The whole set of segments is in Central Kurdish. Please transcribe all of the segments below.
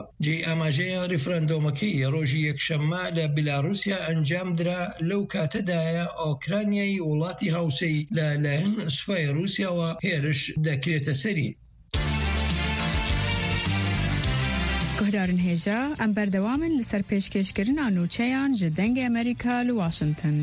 جی ئاماژەیە ریفرەندۆمەکەی ڕۆژی یەکشەممە لە بێلاروسیا ئەنجام درا لەو کاتەدایە ئۆکرانیای وڵاتی هاوسەی لەلایەن سوپای رووسیاوە هێرش دەکرێتە سەری. گهدارن هێژە ئەم بەردەوامن لەسەر پێشکەشکردنا نووچەیان ji dengê Amerîka li Washington.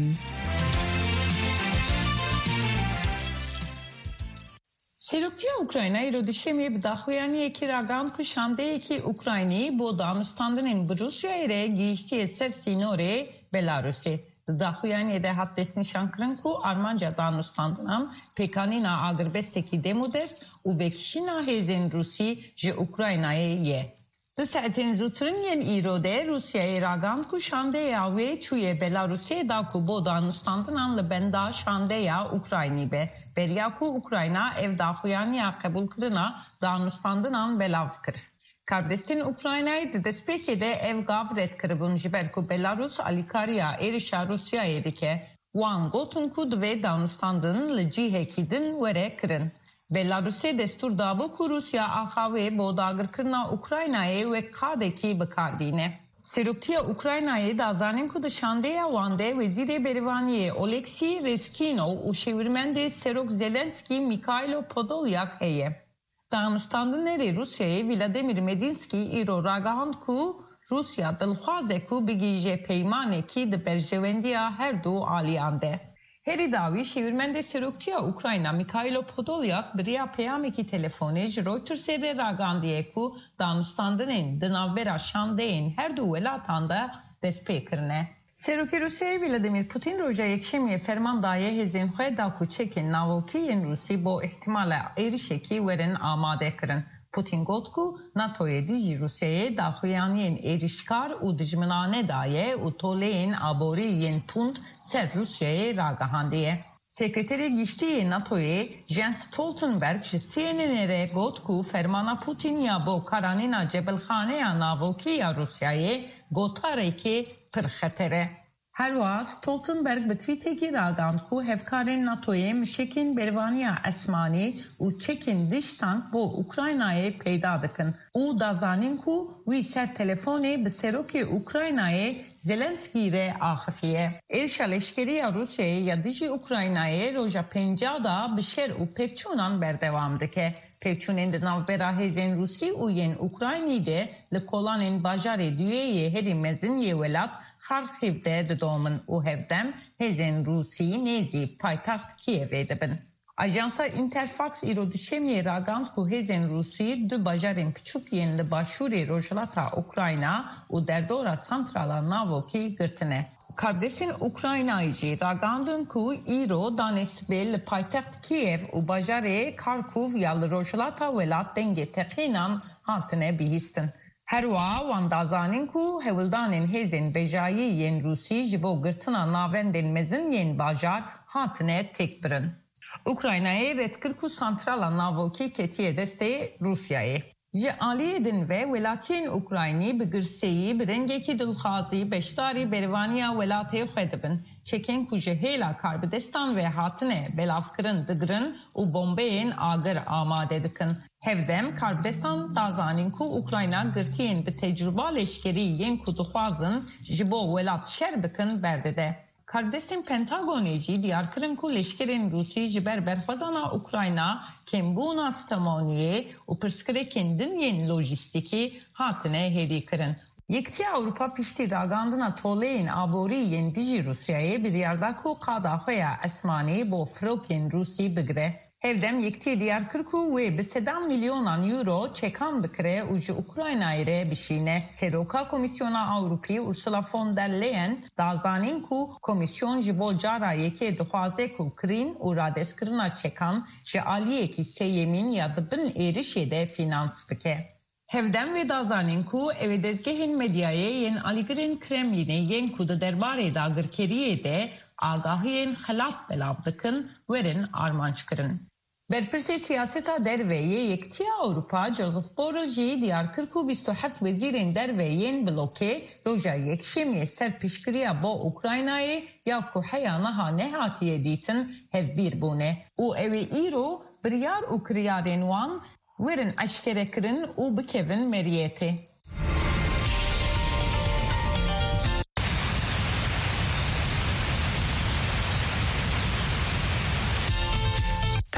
Serokya Ukraynayê rûdişemê bi daxuyaniyekî ragan ku şandeyekî Ukraynî bo danûstandinên bi Rusyayê re gihîştiye ser sînorê Belarusê. Di daxuyaniyê de hat destnîşankirin ku armanca danûstandinan pêkanîna agirbestekî demodest û vekişîna hêzên Rûsî ji Ukraynayê ye. Di saetên zûtirin yên îro de Rusyayê ragan ku şandeya wê çûye Belarusê da ku bo danûstandinan li benda şandeya Ukraynî be. Beriya ku Ukrayna ev daxuyaniya qebûlkirina danûstandinan belav kir. Kardestên Ukraynayê di destpêkê de ev gav redkiribûn ji ber ku Belarus alîkariya êrişa Rusyayê dike. Wan gotin ku divê danûstandin li cihekî din were kirin. Belarusê destûr dabû ku Rusya axavê bo dagirkirina Ukraynayê wek qadekî bikarbîne. Seroktiya Ukraynayê dazanîn ku di şandeya wan de Wezîrê Berêvaniyê Oleksî Reskînov û şêwirmendê Serok Zelenskî Mikhailo Podolyak heye. Danûstandinerê Rusyayê Vladimir Medînskî îro ragihand ku Rusya dilxwaze ku bigîje peymanekî di berjewendiya her du aliyan de. Herî dawî şêwirmendê Seroktiya Ukrayna Mikhailo Podolyak biriya peyamekî telefonê ji Reutersê re ragandiye ku danûstandinên di navbera şandeyên her du welatan de destpêkirine. Serokê Rusyayê Vladimir Putin roja yekşemiyê ferman daye hêzên xwe da ku çekên navokî yên Rûsî bo ihtimala êrişekî werin amade kirin. Putin got ku NATOyê dijî Rusyayê daxuyaniyên êrişkar û dijminane daye û toleyên aborî yên tund ser Rusyayê ragihandiye. Sekreterê Giştiyê NATOyê Jens Stoltenberg ji CNN'ê re got ku fermana Putin ya bo karanîna cebelxaneya navokî ya Rusyayê gotarekê pir xeter e. Herwa Stoltenberg bi tweetekî ragand ku hevkarên NATOyê mişekên bervaniya esmanî û çekên diş tank bo Ukraynayê peyda dikin û dazanîn ku wî ser telefonê bi serokê Ukraynayê Zelenskî re axifiye. Êrişa leşkeriya Rusyayê ya dijî Ukraynayê roja penca da bi şer û pevçûnan berdewam dike. Pevçûnên di navbera hêzên Rûsî û yên Ukraynî de li kolanên bajarê duyeyê herî mezin yê welat Xarkiv de didomin û hevdem hêzên Rûsî nêzî paytaxt Kievê dibin. Ajansa Interfax îro dişemiyê ragand ku hêzên Rûsî du bajarên piçûk yên li başûrê rojhilata Ukrayna û derdora santrala navokî girtine. Kardesên Ukraynayê jî ragandin ku îro danêsibê li paytext Kiev û bajarê Kharkiv ya li rojhilata welat dengê teqînan hatine bihîstin. Herwa wan dazanîn ku hewildanên hêzên bejayî yên Rûsî ji bo girtina navendên mezin yên bajar hatine têkbirin. Ukraynayê redkir ku santrala navokî ketiye destê Rusyayê. Ji aliyê din ve welatiyên Ukraynî bi girseyî bi rengekî dilxwazî beşdarî berevaniya welatê xwe dibin. Çekên ku ji hêla karbidestan ve hatine belavkirin digirin û bombeyên agir amade dikin. Hevdem karbidestan dazanîn ku Ukrayna girtiyên bi tecrüba leşkerî yên ku dixwazin ji bo welat şer bikin berdide. Kardestên Pentagonê jî diyarkirin ku leşkerên Rûsî ji ber berxwedana Ukrayna kêmbûna stemaniyê û pirsgirêkên din yên lojîstikî hatine hêdî kirin. Yekîtiya Ewropa piştî ragandina toleyên aborî yên dijî Rusyayê biryar da ku qada xwe ya esmanî bo firokên Rûsî bigire. Hevdem yekîtiyê diyar kir ku wê bi 3 milyonan euro çekan bikire û ji Ukraynayê re bişîne. Seroka Komisyona Ewropî Ursula von der Leyen dazanîn ku komisyon ji bo cara yekê dixwaze ku kirîn û radestkirina çekan ji aliyekî seyemîn ya dibin êrişê de finans bike. Hevdem ve dazanîn ku ev dezgehên medyayê yên alîgirên Kremlînê yên ku di derbarê dagirkeriyê de agahiyên xelaf belav dikin werin armanc kirin. Berpirsê siyaseta derveyê Yekîtiya Ewropa Joseph Borrell jî diyar kir ku 27 wezîrên derve yên blokê roja yekşemiyê ser piştgiriya bo Ukraynayê ya ku heya niha nehatiye dîtin hevbîr bûne û ew ê îro biryar û kiryarên wan werin eşkere kirin û bikevin meriyetê.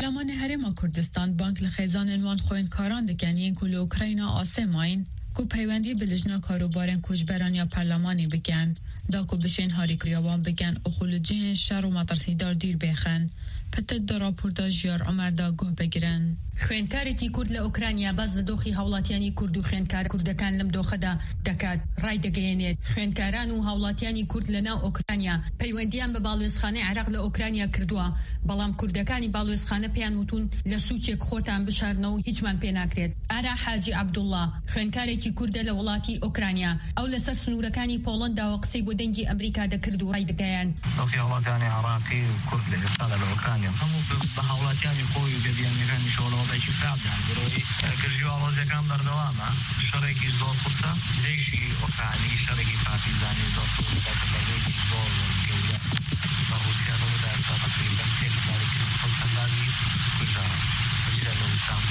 پارلمان هرم کردستان بانک لخیزان وان خویندکاران دکنین که اوکراینا آسماین کو پیوندی بلجنا کاروبارن کوچبران یا پارلمانی بگن داکو بشین هاری کریابان بگن اخول جهن شر و مطرسیدار دیر بخن پتت در راپوردا جیار عمر دا گوه بگرن. خوێندکارێکی کورد لە ئۆکرانیا باز لە دۆخی هاوڵاتیانی کورد و خوێندکار کوردەکان لەم دۆخەدا دەکات ڕای دەگەیەنێت. خوێندکاران و هاوڵاتیانی کورد لە ناو ئۆکرانیا پەیوەندیان بە باڵوێزخانەی عێراق لە ئۆکرانیا کردووە، بەڵام کوردەکانی باڵوێزخانە پێیان وتون لە سوچێک خۆتان بشارنەوە هیچمان پێ ناکرێت. ئارا حاجی عەبدوڵڵا خوێندکارێکی کوردە لە وڵاتی ئۆکرانیا ئەو لەسەر سنوورەکانی پۆڵەنداوە قسەی بۆ دەنگی ئەمریکا دەکرد و ڕای دەگەیان. دۆخی هاوڵاتیانی عێراقی و کورد لە ئێستادا لە ئۆکرانیا هەموو بە هاوڵاتیانی خۆی و بێبیانەکانی شۆڵەوەڵێکی خراپدان بڕۆی گرژیوە ئاڵۆزیەکان بەردەوامە شەڕێکی زۆر قورسە جێشی ئۆکرانی شەڕێکی پارتیزانی زۆر قورسە بەردەوێکی زۆر گەورە بە رووسیانەوەدا ئێستا تەقریبەن سێ هەزارێکی سەد هەزاری کوژراوە بەجێرە لە وستان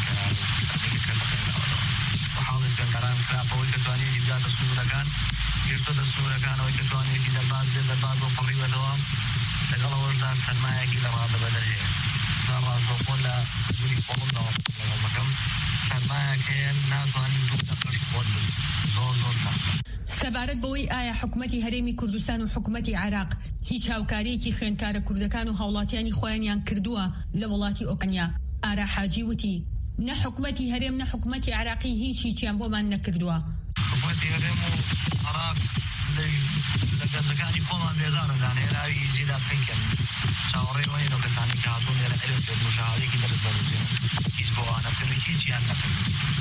وحاڵی خوێندکاران خراپەوەی کە توانێتی بداتە سنوورەکان گرتۆ دە سنوورەکانەوەی کە توانێتی دەرباز بێت دەرباز بۆ پەڕیوەتەوە لەگەڵەوەشدا سەرمایەکی لە ڕادەبەدە هەیە ڕازۆخۆ لە دووری پۆڵمداوە لەگەڵەکەم سەرمایەک هەیە ناتوانین دوو دەقەش خۆت زۆر سەختە. سەبارەت بەوەی ئایا حکوومەتی هەرێمی کوردستان و حکوومەتی عێراق هیچ هاوکاریەکی خوێندکارە کوردەکان و هاوڵاتیانی خۆیانیان کردووە لە وڵاتی ئۆکرانیا، ئارا حاجی وتی نە حکوومەتی هەرێم نە حکوومەتی عێراقی هیچیان بۆمان نەکردووە. حکوومەتی هەرێم و عێراق لە گەنجەکانی خۆمان بێزارن دانێراوی جێدا بکەن چاوەڕێی ئەو کەسانی کە هاتوون لێرە ئەرێ بێت مشاهدەیەکی دەرزبەرزێن هیچ بۆ ئانەکردن هیچیان نەکرد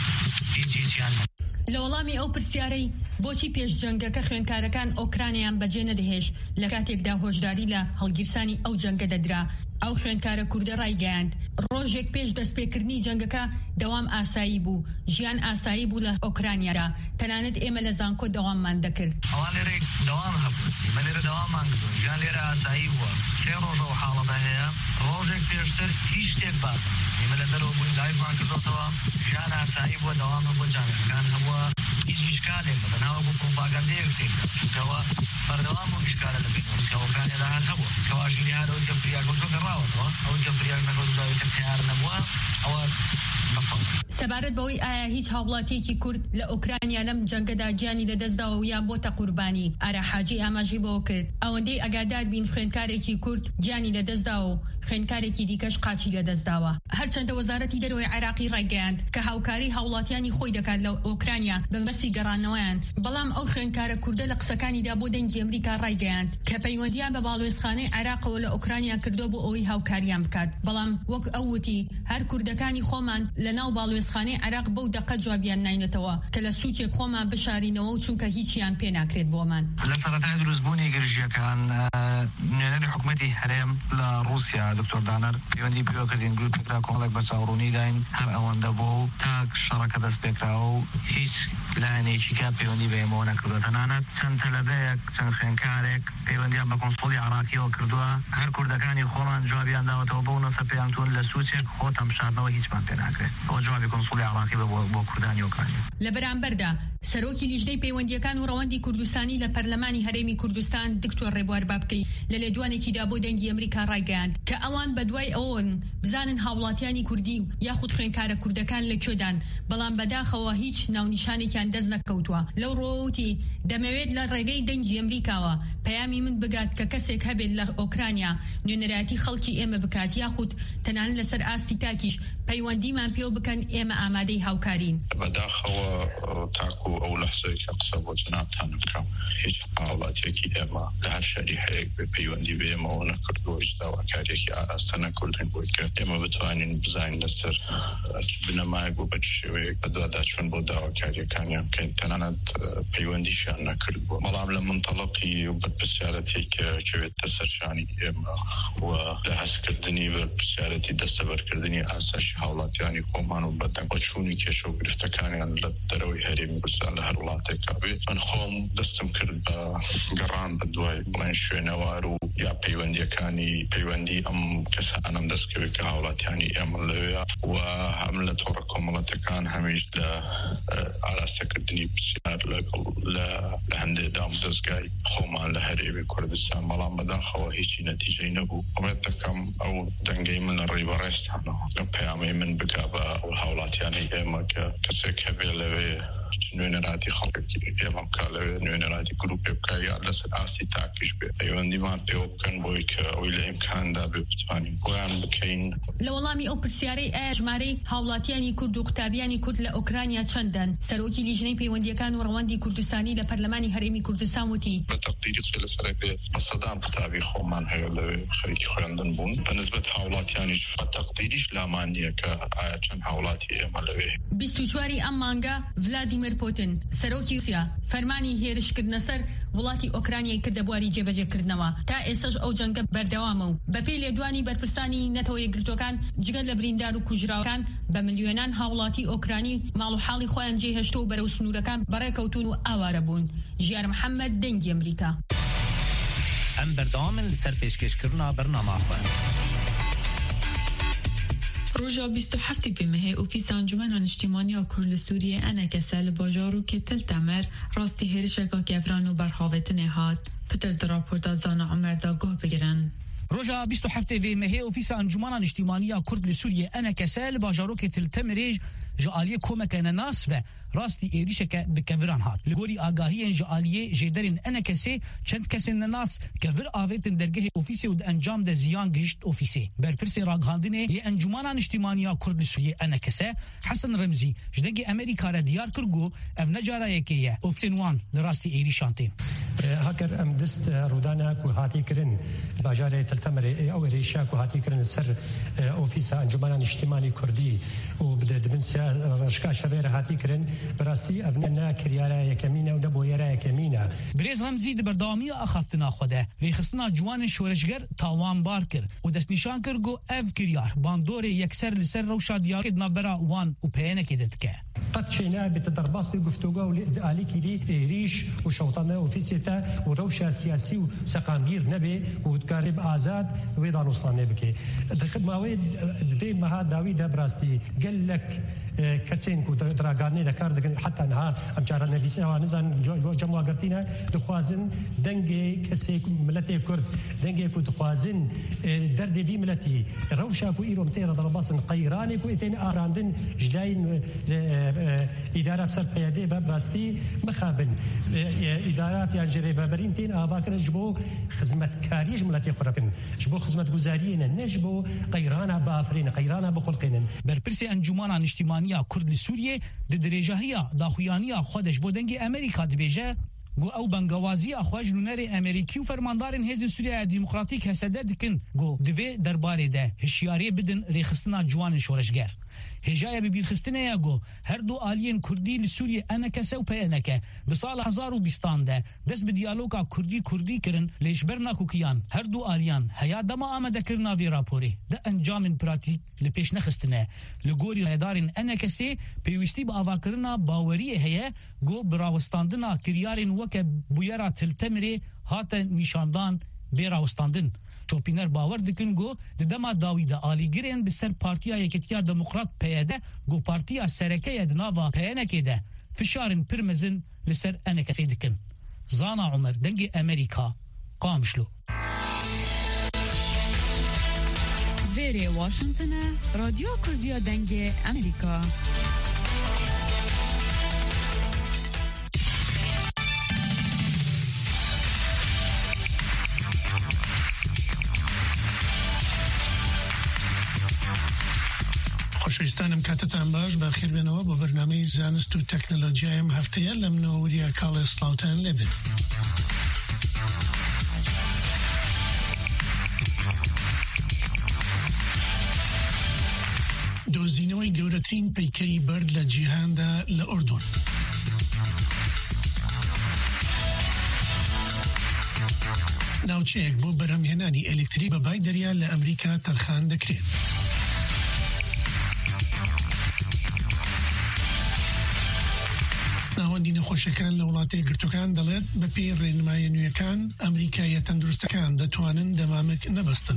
هیچیان لە وەڵامی ئەو پرسیارەی بۆچی پێشجەنگەکە خوێندکارەکان ئۆکرانیان بەجێ نەدەهێش لە کاتێکدا هۆشداری لە هەڵگیرسانی ئەو جەنگە دەدرا، ئەو خوێندکارە کوردە ڕایگەیاند ڕۆژێک پێش دەستپێکردنی جەنگەکە دەوام ئاسایی بوو، ژیان ئاسایی بوو لە ئۆکرانیادا، تەنانەت ئێمە لە زانکۆ دەواممان دەکرد. ئەوان لێرەی دەوام هەبوو، ئێمە لێرە دەواممان کردوون، ژیان لێرە ئاسایی بووە، سێ ڕۆژەوە حاڵەتە هەیە، ڕۆژێک پێشتر هیچ شتێک بات ئێمە لە دەرەوە بووین لایڤمان کردوتەوە، ژیان ئاسایی بووە، دەوام هەبووە، جانگەکان هەبووە، هیچ ئیشکالێک بەناوە بوو پرۆپاگاندەیەک سێکرد چونکەوە بەردەوام بوو ئیشکالە لە بین ڕووسیاوەکانیدا هەر هەبووە کەواشی لێهاتەوەی کە فریاگۆتۆ گەڕاوەتەوە ئەوەی کە فریاگ نەگەوتداوی کە تیار نەبووە ئەوە سەبارەت بەوەی ئایا هیچ هاوڵاتیەکی کورد لە ئۆکرانیا لەم جەنگەدا گیانی لەدەستداوە و یان بۆتە قوربانی، ئارا حاجی ئاماژەی بەوە کرد ئەوەندەی ئەگادار بین خوێندکارێکی کورد گیانی لەدەستداوە و خوێندکارێکی دیکەش قاچی لەدەستداوە. هەرچەندە وەزارەتی دەرەوەی عێراقی ڕایگەیاند کە هاوکاری هاوڵاتیانی خۆی دەکات لە ئۆکرانیا بەمەسی گەڕانەوەیان، بەڵام ئەو خوێندکارە کوردە لە قسەکانیدا بۆ دەنگی ئەمریکا ڕایگەیاند کە پەیوەندیان بە باڵوێزخانەی عێراقەوە لە ئۆکرانیا کردو بۆ ئەوەی هاوکاریان بکات، بەڵام وەک ئەو وتی هەر کوردەکانی خۆمان لە ناو باڵوێزخانەی عێراق بەو دەقە جوابیان ناینێتەوە کە لە سوچێک خۆمان بشارینەوە و چونکە هیچیان پێ ناکرێت بۆمان. لە سەرەتای دروستبوونی گرژیەکان نوێنەری حکوومەتی هەرێم لە رووسیا دکتۆر دانەر پەیوەندی پێوەکردین گروپێکدا کۆمەڵێک بە چاوڕوونی داین هەر ئەوەندە بۆ و تاک شەڕەکە دەست پێکراوە و هیچ لایەنێکی کا پەیوەندی بە ئێمەوە نەکردووە، تەنانەت چەند تەلەبەیەک چەند خوێندکارێک پەیوەندیان بە کۆنسوڵی عێراقیەوە کردووە، هەر کوردەکانی خۆمان جوابیان داوەتەوە بۆ نەسە پێیان تون لە سوچێک خۆتەم شاردنەوە هیچمان پێ ناکرێت، ئەوە جوابی کۆنسوڵی عێراقی بۆ کوردانی ئۆکرانیا. لە بەرامبەردا سەرۆکی لیژنەی پەیوەندیەکان و ڕەوەندی کوردستانی لە پەرلەمانی هەرێمی کوردستان دکتۆر ڕێبوار بابکەی لە لێدوانێکیدا بۆ دەنگی ئەمریکا ڕایگەیاند کە ئەوان بەدوای ئەوەن بزانن هاوڵاتیانی کوردی یاخود خوێندکارە کوردەکان لەکوێدان، بەڵام بەداخەوە هیچ ناونیشانێکیان دەست نەکەوتووە. لەو ڕۆوتی دەمەوێت لە ڕێگەی دەنگی ئەمریکاوە پەیامی من بگات کە کەسێک هەبێت لە ئۆکرانیا نوێنەراتی خەڵکی ئێمە بکات یاخود تەنانەت لەسەر ئاستی تاکیش پەیوەندیمان پێو بکەن ئێمە ئامادەی هاوکارین. بەداخەوە تاکو ئەو لەحزەی کە قسە بۆ جنابتان بکەم هیچ هاوڵاتیەکی ئێمە لە هەر شەری هەیەک بێ پەیوەندی بە ئێمەوە نەکردووە، هیچ داواکارێکی ئاراستە نەکردین بۆی کە ئێمە بتوانین بزانین لەسەر بنەمایەک و بە چ شێوەیەک بەدوادا چۆن بۆ داواکاریەکانیان بکەین، تەنانەت پەیوەندیشیان نەکردبووە، بەڵام لە منتەڵەقی بەرپرسیارەتی کە کەوێتە سەرشانی ئێمە و لە هەستکردنی بەرپرسیارەتی دەستەبەرکردنی ئاساشی هاوڵاتیانی خۆمان و بەدەنگ بەچوونی کێشە و گرفتەکانیان لە دەرەوەی هەرێمی کوردستان لە هەر وڵاتێکا بێت، من خۆم دەستم کرد بە گەڕان بە دوای بڵێن شوێنەوار و یا پەیوەندی ئەم کەسانم دەستکەوێت کە هاوڵاتیانی ئێمە لەوێە و هەم لە تۆڕە کۆمەڵەتەکان هەمیش لە ئاراستەکردنی پرسیار لە هەندێک دام دەستگای خۆم بۆمان لە هەرێمی کوردستان بەڵام بەداخەوە هیچی نەتیجەی نەبوو. ئەمە دەکەم ئەو دەنگەی من ڕێبەڕێستانەوە پەیامەی من بگا بە ئەو هاوڵاتیانەی ئێمە کە کەسێک هەبێ لەوێ نوێنەراتی خەڵکی ئێمە بکا لەوێ نوێنەراتی گروپێ بکە یان لەسەر ئاستی تاکیش بێ پەیوەندیمان پێوە بکەن بۆی کە ئەوی لە ئیمکاندا بێ بتوانین بۆیان بکەین. لە وەڵامی ئەو پرسیارەی ئایا ژمارەی هاوڵاتیانی کورد و قوتابیانی کورد لە ئوکرانیا چەندن؟ سەرۆکی لیژنەی پەیوەندیەکان و ڕەوەندی کوردستانی لە پەرلەمانی هەرێمی کوردستان وتی بە تەقدیری لەسەر بێ بە سەدان قوتابی خۆمان هەیە لەوێ خەریکی خوێندن بوون بە نسبەت هاوڵاتیانیش بە تەقدیریش لامان نییە کە ئایا چەند هاوڵاتی ئێمە لەوێ. 24 ئەم مانگە ڤلادیمیر پوتین سەرۆکی رووسیا فەرمانی هێرشکردنە سەر وڵاتی ئۆکرانیای کردە بواری جێبەجێکردنەوە. تا ئێستاش ئەو جەنگە بەردەوامە و بەپێی لێدوانی بەرپرسانی نەتەوە یەکگرتوەکان جگەل لە بریندار و کوژراوەکان بە ملیۆنان هاوڵاتی ئۆکرانی ماڵ و حاڵی خۆیان جێهێشتە و بەرەو سنوورەکان بەڕێکەوتون و ئاوارە بوون. ژیار محەممەد دەنگی ئەمریکا. ئەم بەردەوامن لەسەر پێشکەشکردنا بەرنامە خوێن. روژا 27 بمه اوفیس انجمن اجتماعی کرد سوریه انکسل باجارو که تل تمر راستی هرشکا کفران و برهاوت نهاد پتر در راپورتا زانا عمر دا گوه بگیرن. روژا 27 بمه اوفیس انجمن اجتماعی کرد سوریه انکسل باجارو که تل تمر جعالیه کمکن ناس و راستی ایریشک بکفران هات لگوری آگاهی جعالیه جدرین انکسی چند کسین ناس کفر آویتن درگه اوفیسی و انجام ده زیان گشت اوفیسی برپرس راگهاندنه یه انجمن اجتماعی کرد سوریه انکسه حسن رمزی جدنگ امریکا را دیار کرگو اف نجاره یکیه اوفسین وان لراستی ایریشانتین هاکر ام دست رودانا کو هاتی کرن باجاره تلتمر او ایریشا کو هاتی کرن سر اوفیس انجمن اجتماعی کردی و بده من رشکا شویر هاتی کرن براستی افنا کریارا یکمینه و نبو یرا یکمینه بریز رمزی دبردامی اخفتنا خوده ریخستنا جوان شورشگر تاوان بار کر و دست نشان کر گو اف کریار باندور یکسر لسر روشا دیار کدنا برا وان و پینه کدت که قد شينا بتدرباس بگفتگو عليك دي ريش وشوطنا اوفيسيتا وروشا سياسي وسقامبير نبي وتقارب آزاد ويدان وصلنا بك الخدمه وين في ما داوي دبراستي قال لك كسين كو دراغاني دكار حتى نها ام جارنا بيسوا نزان جموا قرتينا دخوازن دنگي كسي ملتي كرد دنگي كو دخوازن درد دي ملتي روشا كو ايرو متير ضرباس قيراني كو اتين اراندن جلاين اداره بسر قيادي وبراستي مخابن ادارات يعني جريبه برينتين اباكن جبو خدمه كاريج ملتي خربن جبو خدمه گزاريين نجبو قيرانا بافرين قيرانا بخلقين برپرس انجمن اجتماعی کرد سوریه د درجهیا داخویانی خودش بودنگی امریکا دبیجه گو او بنگوازی اخواج نونر امریکی و فرماندارن حزب سوریه دموکراتیک حسده دکن گو دوی درباره ده هشیاری بدن ریخستنا جوان شورشگر هجاية ببيرخستنا ياغو هر دو آليين كردي لسوريا انكسه و پيانكه بسال 2020 ده دست بديالوگا كردي کرن ليشبرنا كوكيان هر دو آليان هيا دما آمده کرنا في راپوري ده انجام پراتيك لپیش نخستنا لگوري هدارين انكسه پيوستي با آواكرنا باوريه هيا گو براوستاندنا كريارين وكه بويرا تلتمري هاتا نشاندان براوستاندن چوپینر باور دکن گو دما داوید عالی گرین بسر پارتیا یکتیا دموکرات پیاده گو پارتیا سرکه دناوا پیانه ده فشارن پرمزن لسر انکسی دکن زانا عمر دنگی امریکا قامشلو ویری واشنطن رادیو کردیا دنگی امریکا خوشویستانم کاتتان باش بەخێر بێنەوە بۆ بەرنامەی زانست و تەکنۆلۆژیایم هەفتەیە لە منەوەریە کاڵێ سلااوتان لێبێت. دۆزینەوەی گەورەترین پەیکەری بەرد لە جیهاندا لە ئوردون. ناوچەیەک بۆ بەرهەمهێنانی ئەلکتری بە بای دەریا لە ئەمریکا تەرخان دەکرێت. ناوەندی نەخۆشەکان لە وڵاتە یەکگرتووەکان دەڵێت بە پێی ڕێنمایە نوێیەکان ئەمریکایە تەندروستەکان دەتوانن دەمامک نەبەستن.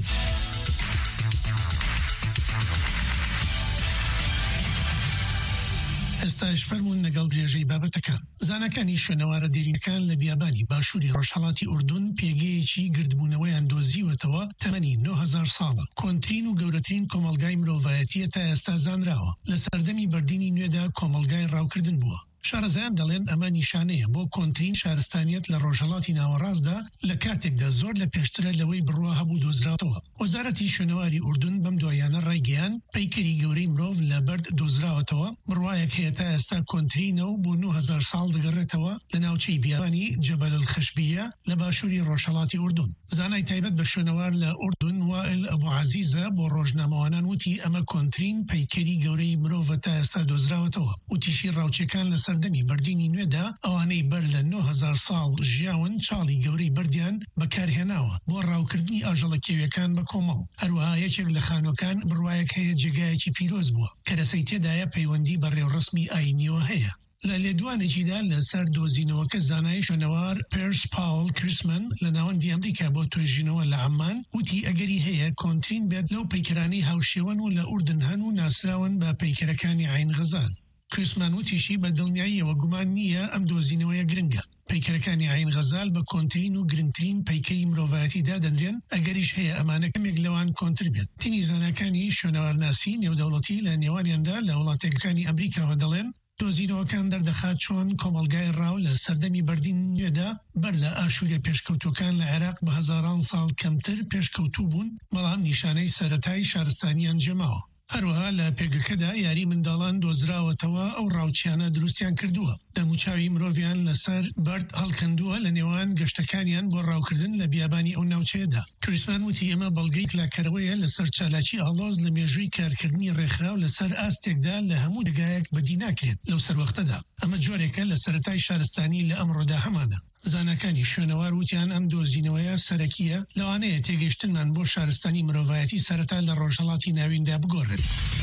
ئێستاش فەرمونون لەگەڵ درێژەی بابەتەکان. زانەکانی شوێنەوارە دێرینەکان لە بیابانی باشووری ڕۆژهەڵاتی ئوردون پێگەیەکی گردبوونەوەیان دۆزیوەتەوە تەمەنی 9000 ساڵە. کۆنترین و گەورەترین کۆمەلگای مرۆڤایەتیە تا ئێستا زانراوە. لە سەردەمی بەردینی نوێدا کۆمەلگای ڕاوکردن بووە. شارەزایان دەڵێن ئەمە نیشانەیە بۆ کۆنترین شارستانیەت لە ڕۆژهەڵاتی ناوەڕاستدا لە کاتێکدا زۆر لە پێشترە لەوەی بڕوا هەبوو دۆزراوەتەوە. وەزارەتی شوێنەواری ئوردون بەم دوایانە ڕایگەیان پەیکەری گەورەی مرۆڤ لە بەرد دۆزراوەتەوە. بڕوایەک هەیە تا ئێستا کۆنترینە و بۆ 9000 ساڵ دەگەڕێتەوە لە ناوچەی بیابانی جەبەل الخەشبیە لە باشووری ڕۆژهەڵاتی ئوردون. زانای تایبەت بە شوێنەوار لە ئوردون وائل ئەبوعەزیزە بۆ ڕۆژنامەوانان وتی ئەمە کۆنترین پەیکەری گەورەی مرۆڤە تا ئێستا دۆزراوەتەوە. وتیشی ڕاوچەکان لە سەردەمی بەردینی نوێدا ئەوانەی بەر لە 9000 ساڵ ژیاون چاڵی گەورەی بەردیان بەکارهێناوە بۆ ڕاوکردنی ئاژەڵە کێویەکان بە کۆمەڵ. هەروەها یەکێک لە خانۆکان بڕوایەک هەیە جێگایەکی پیرۆز بووە کە دەسەی تێدایە پەیوەندی بە ڕێوڕسمی ئاینیەوە هەیە. لە لێدوانێکیدا لەسەر دۆزینەوەکە زانای شوێنەوار پێرس پاول کریسمن لە ناوەندی ئەمریکا بۆ توێژینەوە لە عەمان وتی ئەگەری هەیە کۆنترین بێت لەو پەیکەرانەی هاوشێوەن و لە ئوردن هەن و ناسراون بە پەیکەرەکانی عین غەزال. کریسمان وتیشی بە دڵنیاییەوە گومان نییە ئەم دۆزینەوەیە گرنگە. پەیکەرەکانی عین غەزال بە کۆنترین و گرنگترین پەیکەری مرۆڤایەتیدا دەنرێن ئەگەریش هەیە ئەمانە کەمێک لەوان کۆنتر بێت. تینی زانەکانی شوێنەوارناسی نێودەوڵەتی لە نێوانیاندا لە وڵاتێکەکانی ئەمریکاوە دەڵێن دۆزینەوەکان دەردەخات چۆن کۆمەلگای ڕاو لە سەردەمی بەردین نوێدا بەر لە ئاشوورە پێشکەوتوەکان لە عێراق بە هەزاران ساڵ کەمتر پێشکەوتوو بوون بەڵام نیشانەی سەرەتای شارستانیان جێماوە. هەروەها لە پێگەکەدا یاری منداڵان دۆزراوەتەوە ئەو ڕاوچیانە دروستیان کردووە. دەموچاوی مرۆڤیان لەسەر بەرد هەڵکەندووە لە نێوان گەشتەکانیان بۆ ڕاوکردن لە بیابانی ئەو ناوچەیەدا. کریسمان وتی ئێمە بەڵگەی کلاکەرەوەیە لەسەر چالاکی ئاڵۆز لە مێژووی کارکردنی ڕێکخراو لەسەر ئاستێکدا لە هەموو دەگایەک بەدی ناکرێت لەو سەروەختەدا. ئەمە جۆرێکە لە سەرەتای شارستانی لە ئەمڕۆدا هەمانە. زانەکانی شوێنەوار وتیان ئەم دۆزینەوەیە سەرەکیە لەوانەیە تێگەیشتنمان بۆ شارستانی مرۆڤایەتی سەرەتا لە ڕۆژهەڵاتی ناویندا بگۆڕێت.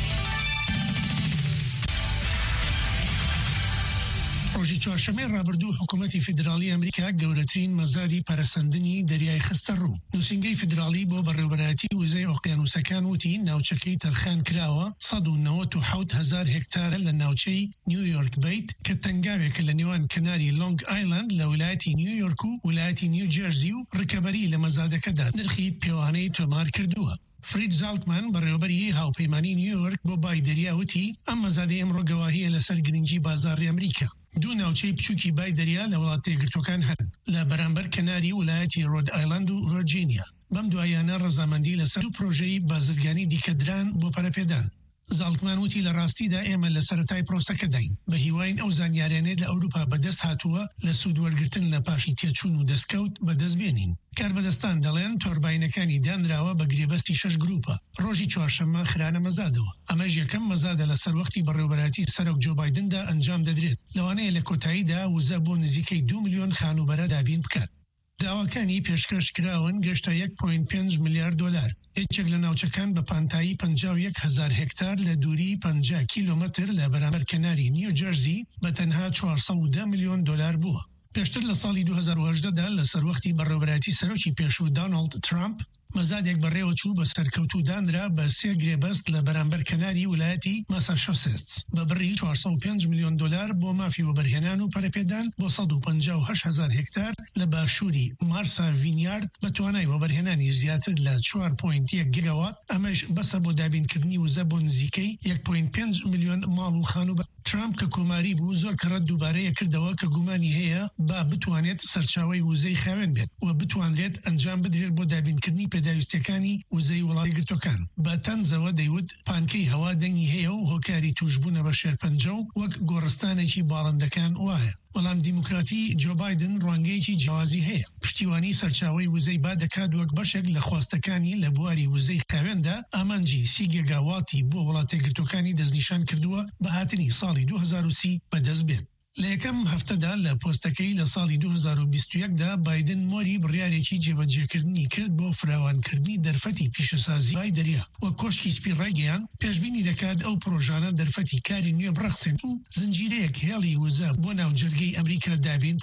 ڕۆژی چوارشەمەی ڕابردوو حکوومەتی فیدراڵی ئەمریکا گەورەترین مەزادی پەرەسەندنی دەریای خستە ڕوو. نووسینگەی فیدراڵی بۆ بەڕێوەبەرایەتی وزەی ئۆقیانوسەکان وتی ناوچەکەی تەرخان کراوە 197,000 هێکتارە لە ناوچەی نیویۆرک بیت کە تەنگاوێکە لە نێوان کەناری لۆنگ ئایلند لە ویلایەتی نیویۆرک و ویلایەتی نیو جێرزی و ڕکەبەری لە مەزادەکەدا نرخی پێوانەی تۆمار کردووە. فرید زالتمان بەڕێوەبەری هاوپەیمانی نیویۆرک بۆ بای دەریا وتی ئەم مەزادەی ئەمڕۆ گەواهیە لەسەر گرنگی بازاڕی ئەمریکا. دوو ناوچەی بچووکی بای دەریا لە وڵات تێگرتوەکان هەن لە بەرامبەر کەناری ویلایەتی ڕۆد ئایلند و ڤەرجینیا. بەم دوایانە ڕەزامەندی لەسەر دوو پرۆژەی بازرگانی دیکەدران بۆ پەرەپێدان. زالتمان وتی لە ڕاستیدا ئێمە لە سەرەتای پرۆسەکە داین بە هیواین ئەو زانیاریانەی لە ئەوروپا بەدەست هاتووە لە سوودوەرگرتن لە پاشی تێچوون و دەستکەوت بەدەست بێنین. کاربەدەستان دەڵێن تۆرباینەکانی دانراوە بە گرێبەستی 6 گروپە. ڕۆژی چوارشەممە خرانە مەزادەوە. ئەمەش یەکەم مەزادە لە سەروەختی بەڕێوەبەراتی سەرۆک جو بایدندا ئەنجام دەدرێت. لەوانەیە لە کۆتاییدا وزە بۆ نزیکەی 2 ملیۆن خانوبەرە دابین بکات. داواکانی پێشکەش کراون گەشتە 1.5 میلیارد دلار. یەکێک لە ناوچەکان بە پانتایی 51,000 هێکتار لە دووری 50 کیلۆمەتر لە بەرامبەر کەناری نیو جەرزی بە تەنها 410 میلیۆن دلار بووە. پێشتر لە ساڵی 2018دا لە سەروەختی بەڕێوەبەراتی سەرۆکی پێشوو دۆناڵد ترامپ مەزادێک بەڕێوە چوو بە سەرکەوتوو دانرا بە 3 گرێبەست لە بەرامبەر کەناری ویلایەتی ماساچوسێتس بە بڕی 405 میلیۆن دلار بۆ مافی وەبەرهێنان و پەرەپێدان بۆ 158,000 هێکتار لە باشووری مارسا ڤینیارد بە توانای وەبەرهێنانی زیاتر لە 4.1 گیگاوات. ئەمەش بەسە بۆ دابینکردنی وزە بۆ نزیکەی 1.5 میلیۆن ماڵ و خانوبەر. ترامپ کە کۆماری بوو زۆر کەڕەت دووبارەیە کردەوە کە گومانی هەیە با بتوانێت سەرچاوی وزەی خاوێن بێت و بتوانرێت ئەنجام بدرێت بۆ دابینکردنی پێداویستەکانی وزەی وڵاتی گرتوەکان. بە تەنزەوە دەیوت پانکەی هەوا دەنگی هەیە و هۆکاری توشبوونە بە شێرپەنجە و وەک گۆڕستانێکی باڵندەکان وایە. بەڵام دیموکراتی جو بایدن ڕوانگەیەکی جیاوازی هەیە. پشتیوانی سەرچاوی وزەی با دەکات وەک بەشێک لە خواستەکانی لە بواری وزەی خاوێندا ئامانجی 30 گیگاواتی بۆ وڵاتە گرتوەکانی دەستنیشان کردووە بە هاتنی ساڵی 2030 بەدەست بێت. لە یەکەم هەفتەدا لە پۆستەکەی لە ساڵی 2021دا بایدن مۆری بڕیارێکی جێبەجێکردنی کرد بۆ فراوانکردنی دەرفەتی پیشەسازی بای دەریا و کۆشکی سپی ڕێگەیان پێشبینی دەکات ئەو پرۆژانە دەرفەتی کاری نوێ بڕەخسێن و زنجیرەیەک هێڵی وزە بۆ ناو جەرگەی ئەمریکا دابین بکات.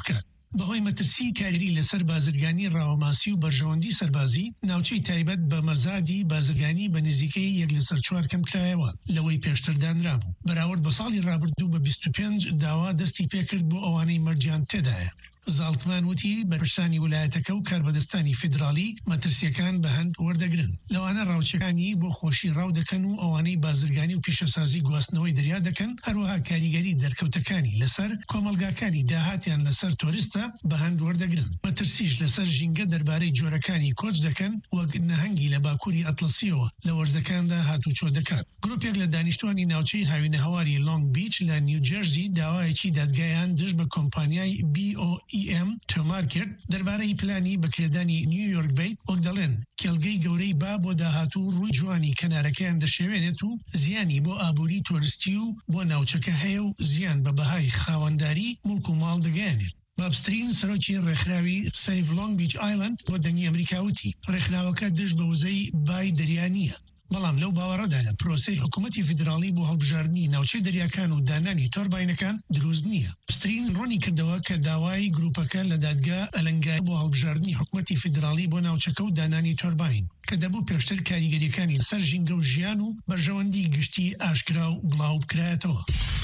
بەهۆی مەترسی کاریگەری لەسەر بازرگانی ڕاوەماسی و بەرژەوەندی سەربازی ناوچەی تایبەت بە مەزادی بازرگانی بە نزیکەی 1/4 کەم کرایەوە لەوەی پێشتر دانرابوو. بەراورد بە ساڵی ڕابردوو بە 25 داوا دەستی پێکرد بۆ ئەوانەی مەرجیان تێدایە. زاڵتمان وتی بەرپرسانی ویلایەتەکە و کاربەدەستانی فیدرالی مەترسیەکان بە هەند وەردەگرن. لەوانە ڕاوچەکانی بۆ خۆشی ڕاو دەکەن و ئەوانەی بازرگانی و پیشەسازی گواستنەوەی دەریا دەکەن، هەروەها کاریگەری دەرکەوتەکانی لەسەر کۆمەلگاکانی داهاتیان لەسەر تۆریستە بە هەند وەردەگرن. مەترسیش لەسەر ژینگە دەربارەی جۆرەکانی کۆچ دەکەن وەک نەهەنگی لە باکووری ئەتلەسیەوە لە وەرزەکاندا هاتوچۆ دەکات. گروپێک لە دانیشتوانی ناوچەی هاوینە هەواری لۆنگ بیچ لە نیوجەرسی داوایەکی دادگایان دژ بە کۆمپانیای BOEM تۆمار کرد دەربارەی پلانی بەکرێدانی نیویۆرک بیت وەک دەڵێن کێڵگەی گەورەی با بۆ داهاتوو ڕووی جوانی کەنارەکەیان دەشێوێنێت و زیانی بۆ ئابووری تۆریستی و بۆ ناوچەکە هەیە و زیان بە بەهای خاوەنداری مڵک و ماڵ دەگەیانێت. بابسترین سەرۆکی ڕێکخراوی سیڤ لۆنگ بیچ ئایلند بۆ دەنگی ئەمریکاوتی ڕێکخراوەکە دژ بە وزەی بای دەریا نییە. بەڵام لەو باوەڕەدایە پرۆسەی حکوومەتی فیدرالی بۆ هەڵبژاردننی ناوچەی دەریاکان و دانانی تۆرباینەکان دروست نییە. بابسترین ڕوونی کردەوە کە داوای گروپەکە لە دادگا ئەلەنگای بۆ هەڵبژاردننی حکوومەتی فیدرالی بۆ ناوچەکە و دانانی تۆرباین کە دەبوو پێشتر کاریگەریەکانی سەر ژینگە و ژیان و بەرژەوەندی گشتی ئاشکرا و بڵاو بکرایەتەوە.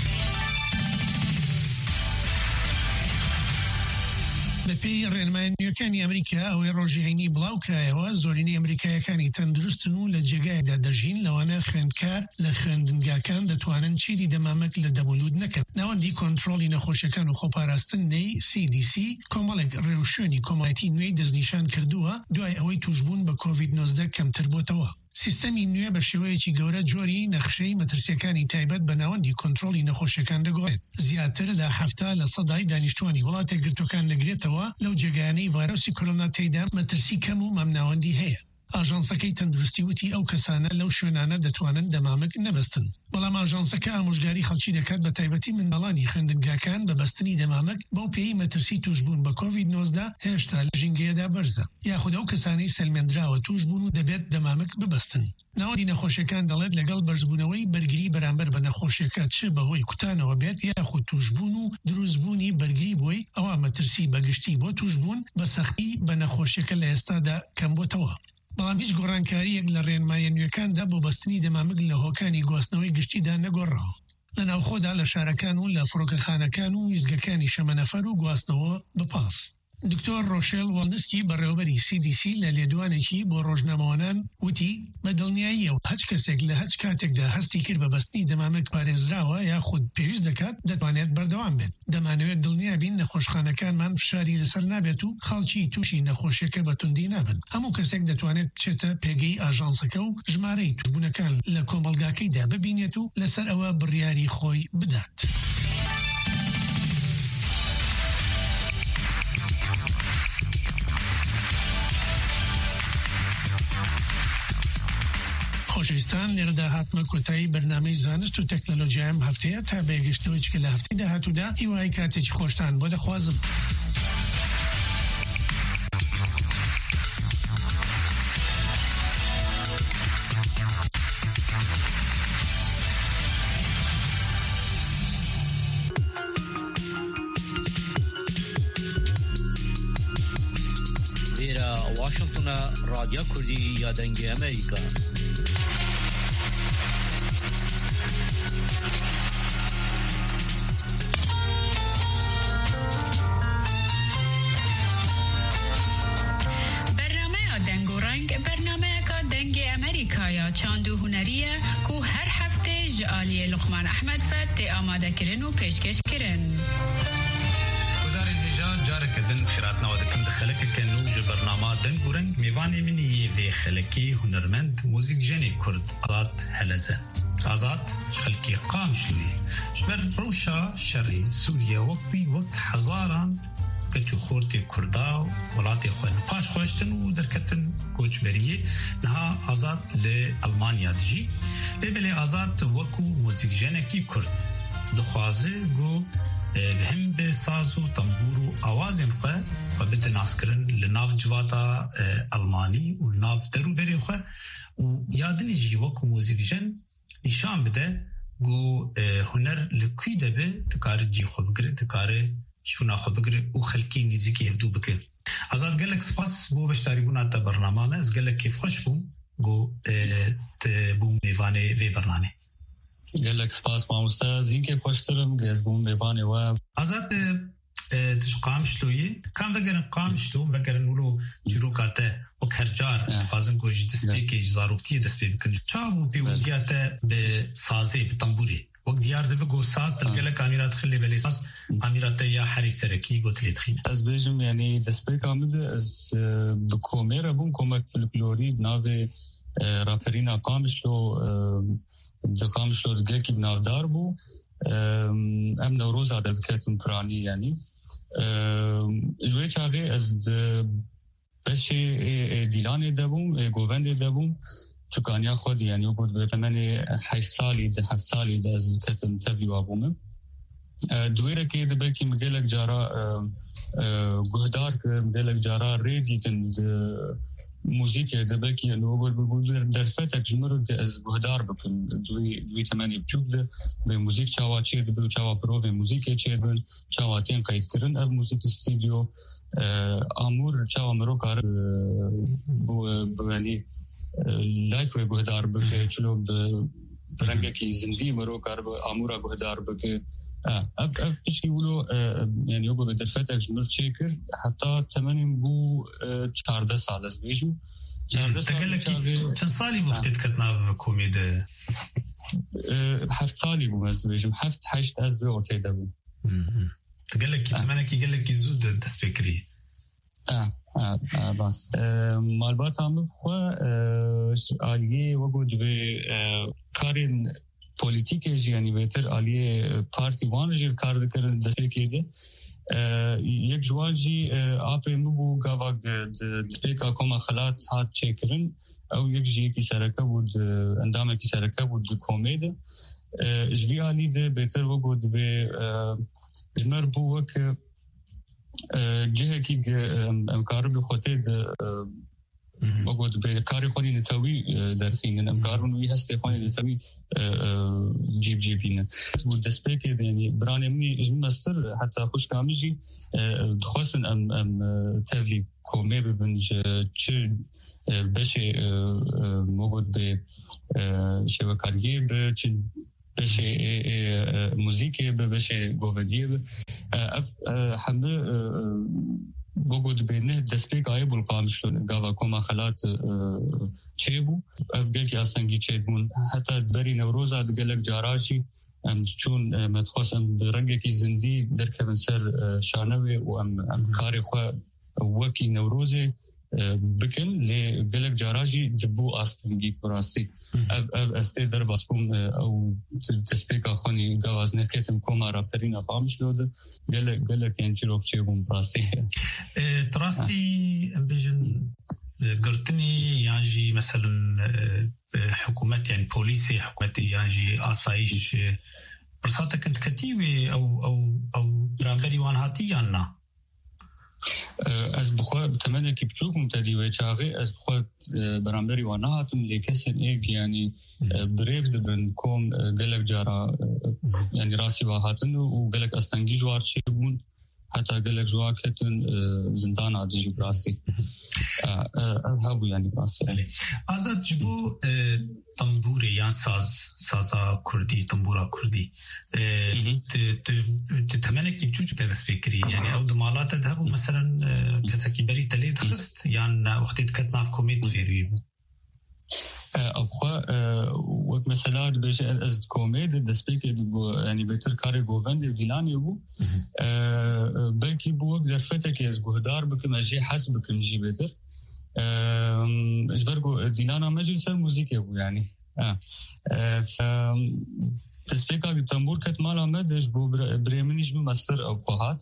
بەپێی ڕێنمایەکانی ئەمریکا ئەوەی ڕۆژی هەینی بڵاو کرایەوە زۆرینەی ئەمریکایەکانی تەندروستن و لە جێگایدا دەژین لەوانە خوێندکار لە خوێندنگاکان دەتوانن چیری دەمامک لە دەمولود نەکەن. ناوەندی کۆنتڕۆلی نەخۆشیەکان و خۆپاراستنەی CDC کۆمەڵێک ڕێوشوێنی کۆمەڵایەتی نوێی دەستنیشان کردووە دوای ئەوەی توشبوون بە COVID-19 کەمتر بۆتەوە. سیستەمی نوێ بە شێوەیەکی گەورە جۆری نەخشەی مەترسیەکانی تایبەت بە ناوەندی کۆنتڕۆلی نەخۆشیەکان دەگۆڕێت. زیاتر لە 70% دانیشتوانی وڵاتێک گرتوەکان دەگرێتەوە لەو جێگایانەی ڤایرۆسی کۆرۆنا تێیدا مەترسی کەم و مامناوەندی هەیە. ئاژانسەکەی تەندروستی وتی ئەو کەسانە لەو شوێنانە دەتوانن دەمامک نەبەستن. بەڵام ئاژانسەکە ئامۆژگاری خەڵکی دەکات بە تایبەتی منداڵانی خوێندنگاکان بە بەستنی دەمامک بەو پێی مەترسی توشبوون بە COVID-19 هێشتا لە ژینگەیەدا بەرزە یاخود ئەو کەسانەی سەلمێنراوە توشبوون و دەبێت دەمامک ببەستن. ناوەندی نەخۆشیەکان دەڵێت لەگەڵ بەرزبوونەوەی بەرگری بەرامبەر بە نەخۆشیەکە چ بەهۆی کوتانەوە بێت یاخود توشبوون و دروستبوونی بەرگری بۆی ئەوە مەترسی بەگشتی بۆ توشبوون بە سەختی بە نەخۆشیەکە لە ئێستادا کەم بۆتەوە. بەڵام هیچ گۆڕانکاریەک لە ڕێنمایە نوێکاندا بۆ بەستنی دەمامک لە هۆکانی گواستنەوەی گشتیدا نەگۆڕاوە. لە ناوخۆدا لە شارەکان و لە فڕۆکەخانەکان و ویزگەکانی شەمەنەفەر و گواستنەوە بەپاس. دکتۆر ڕۆشێل واڵنسکی بەڕێوەبەری CDC لە لێدوانێکی بۆ ڕۆژنامەوانان وتی بە دڵنیاییە و هەچ کەسێک لە هەچ کاتێکدا هەستی کرد بە بەستنی دەمامک پارێزراوە یاخود پێویست دەکات دەتوانێت بەردەوام بێت. دەمانەوێت دڵنیا بین نەخۆشخانەکانمان فشاری لەسەر نابێت و خەڵکی تووشی نەخۆشیەکە بە توندی نابن. هەموو کەسێک دەتوانێت بچێتە پێگەی ئاژانسەکە و ژمارەی توشبوونەکان لە کۆمەلگاکەیدا ببینێت و لەسەر ئەوە بڕیاری خۆی بدات. خۆشەویستان لێرەدا هاتمە کۆتایی بەرنامەی زانست و تەکنۆلۆژیایم هەفتەیە تا بێگەشتنەوەی لە هەفتەی داهاتوودا هیوای کاتێکی خۆشتان بۆ دەخوازم. لێرە واشنگتنە رادیۆ کوردی یا دەنگی ئەمریکا. ئەمریکایە چاند و هونەریە کو هەر هەفتێ ji aliyê Luqman Ehmed ve tê amadekirin û pêşkêşkirin. Gudarên hêja careke din xêratnawa dikin di xelekeke nû ji bernama deng û reng mêvanê min yê vê xelekê hunermend mûzîkjenê Kurd Azad Heleze. Azad ji xelkê Qamişlî ji ber rewşa şerê Sûriye wek hezaran keç û xortê Kurda welatê xwe paş xweştin û derketin koçberiyê niha Azad li Almanya dijî lê belê Azad wekû mûzîkjenekî Kurd dixwaze got hem bi saz û tembûr û awazên xwe bide naskirin li nav civata Almanî û nav derûberê xwe û yadinê jî wekû mûzîkjen nîşan bide got huner li kûî de be dikare cî xwe bigire dikare شونا خو بگره او خلکی نزیکی هدو بکه ازاد گلک سپاس بو بشتاری بونا تا برنامه از گلک کیف خوش بوم گو بوم میوانه وی برنامه گلک سپاس ماموستا زینکه خوشترم گز بوم میوانه و ازاد قامشلوی کام وگرن قامشلو وگرن ولو جروکاته و کرجار فازن گوجی دسپیکی زاروبتی دسپی بکن چابو بیوندیاته به سازی به تنبوری وقت دیار دبه گو ساز دلگلک امیرات خلی بلی ساز امیرات یا حری سرکی گوتلی تخینه از بیجم یعنی دسپیک آمده از بکومه بوم کمک فلکلوری بناوه راپرینا قامشلو دقامشلو دگلکی بناودار بو ام نوروز آده بکتن پرانی یعنی جوی چاقه از بشه دیلان دبوم گووند دبوم چکانیا خود یعنی بود به تمن 8 سالی ده 7 سالی ده از کتن تبی وابومه دویره که ده بلکی مگلک جارا گهدار که مگلک جارا ریدی تن موزیک ده بلکی انو بود در فتک جمرو ده از گهدار بکن دوی تمنی بچوک ده به موزیک چاوا چیر ده به چاوا پروف موزیک چیر بن چاوا تین قید کرن اف موزیک استودیو امور چاوا مرو کار بو یعنی لایف و گهدار بکه چلو برنگه که زندگی مرو کار امورا گهدار بکه اب پیشکی ولو یعنی اوبو در فتک جمر چیکر حتی تمنیم بو 14 سال از بیجم 14 سال چند سالی بوقتت کتنا کومیده 7 سالی بو از بیجم 7-8 از بی ارتیده بو تقلکی تمنکی گلکی زود دست فکری بس معلومات هم خو عالیه وگود به کارین پولیتیک یعنی بهتر عالیه پارتی وان جیر کار دکرن دسته کیده یک جواجی آپ مبو گاواگ دپیکا کما خلات هات چیکرن او یک جی کی سرکه بود اندام کی سرکه بود کومید جوی عالی ده بهتر وگود به جمر بو وک جهه کی امکار به خاطر بگود به کاری خودی نتوی در خینن امکارون وی هسته خودی نتوی جیب اینه بود دسپیک یعنی برای منی اجمه مستر حتی خوش کامیجی خواستن ام تبلی کومه ببنج چه بشه مگود به شبکاریه به چه بشه موزیک بشه گوودیه همه بگود به نه دسپیک آیه بول قامشلون گاوا کما خلات چه بو افگل که اصنگی چه بون حتی بری نوروز ادگلک جاراشی چون متخواستم رنگی که زندی در که من سر شانوی و ام کاری خواه وکی نوروزی بکن لی گلک جاراشی دبو آستنگی پراستی استی در باسپوم او تسپیک آخونی گواز نکتم کما را پرین اقامش لوده گلک انچی روک چه بون پراستی تراستی بیجن قرتني يانجي مثلا حكومات يعني بوليسي حكومات يانجي آسايش برساتك كنت كتيبي أو برامبري وانهاتي يانا از بخوا تمنى کی بچوکم تدیوی چاغه از بخوا برامبری وانهاتم لیکسن ایک یعنی بریف دبن کوم گلک جارا یعنی راسی واهاتن و گلک استنگی جوار چه بون حتی گلک جوار کتن زندان آدیجی براسی هابو یعنی براسی آزاد جبو تنبوری یا سازا کردی تنبورا کردی تتمنى کی بچوک تدس فکری یعنی او دمالات دهبو مثلا کسکی بری تلید خست یا وقتی کتنا في کومید فیروی ابخوا وقت مثلا بيش از كوميد دسبيك يعني بيتر كاري غوفند ديلاني بو بلكي بو درفتك از غهدار بكم اجي حسب كم جي بيتر اجبرغو ديلانا مجلس الموسيقى بو يعني دسبيك تنبور كت مالا مدش بو بريمنيش مستر ابخوات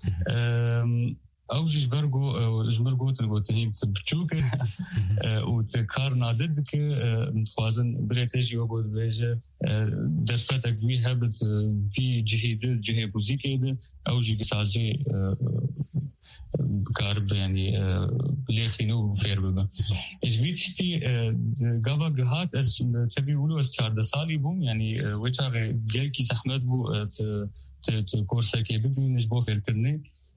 او جبرغو جمرغوتن غوتين بچوك او تكار نادد ك متوازن بريتجي وبود بيجه درفتك وي هبت في جهه موسيقى او جي سازي كارب يعني بليخينو فيربا اجبيتشتي غابا غات از تبي ولو 14 سالي بوم يعني وچا گل کی زحمت بو کورسه کې ببینش بو فکر کړنی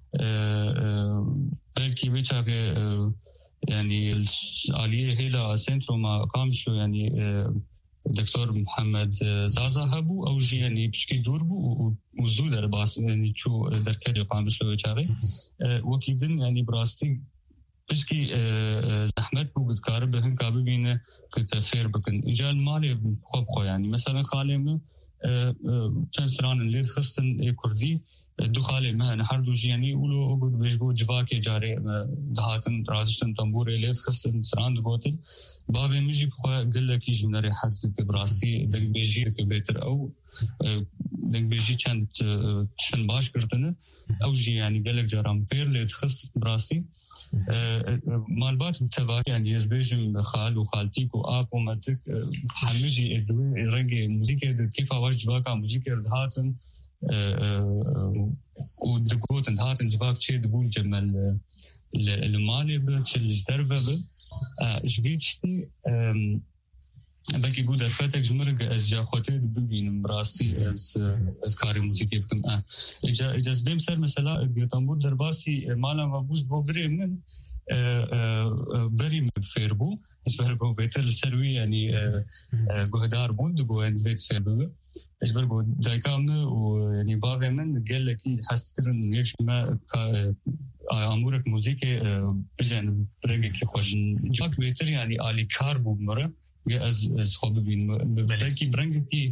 بلکې وچاګه يعني العالية هيلا سنترو ما قامش له يعني دكتور محمد زازا هبو او جي يعني بشكل دوربو وزود درباس يعني شو دركه قامش له وچاغي وكيدن يعني براستي بشكي زحمت بو بتقارب هن كابي بينه كتفير بكن اجال مالي خو يعني مثلا خالم كان سران اللي خصن كردي دو خاله ما نحر دو جياني ولو اقول بيجو جواكي جاري دهاتن راجشتن تنبور ليت خصن سران دغوتن باوي مجي بخو قال لك يجي نري حسد براسي دنگ بيجي بيتر او دنگ بيجي كانت شن باش كرتنه او جي يعني قال لك جارام بير ليت خص براسي مالبات متبع يعني يزبيجم خال وخالتيك واب ومتك حمجي ادوي رنجي موسيقى كيف اواج جواكا موسيقى دهاتن ودقوت هاتن جواك شيء تقول جمال المالي بتش الجدربة جبيتشتي بلكي بود فتك جمرك از جا خاطر ببینم براسي از کار موسیقی بکم اجاز بیم سر مثلا تنبور درباسی مالا مبوش بو بري من بري فيربو اسبربو بيتر سروي يعني جهدار بوند جو اند فيربو اجبر بود دايكامن ويعني باوي من قال لك حسترن يش ما امورك موسيقى بجن برنجي خوشن جاك بيتر يعني علي كار بو مره از خوب بين بلكي برنجي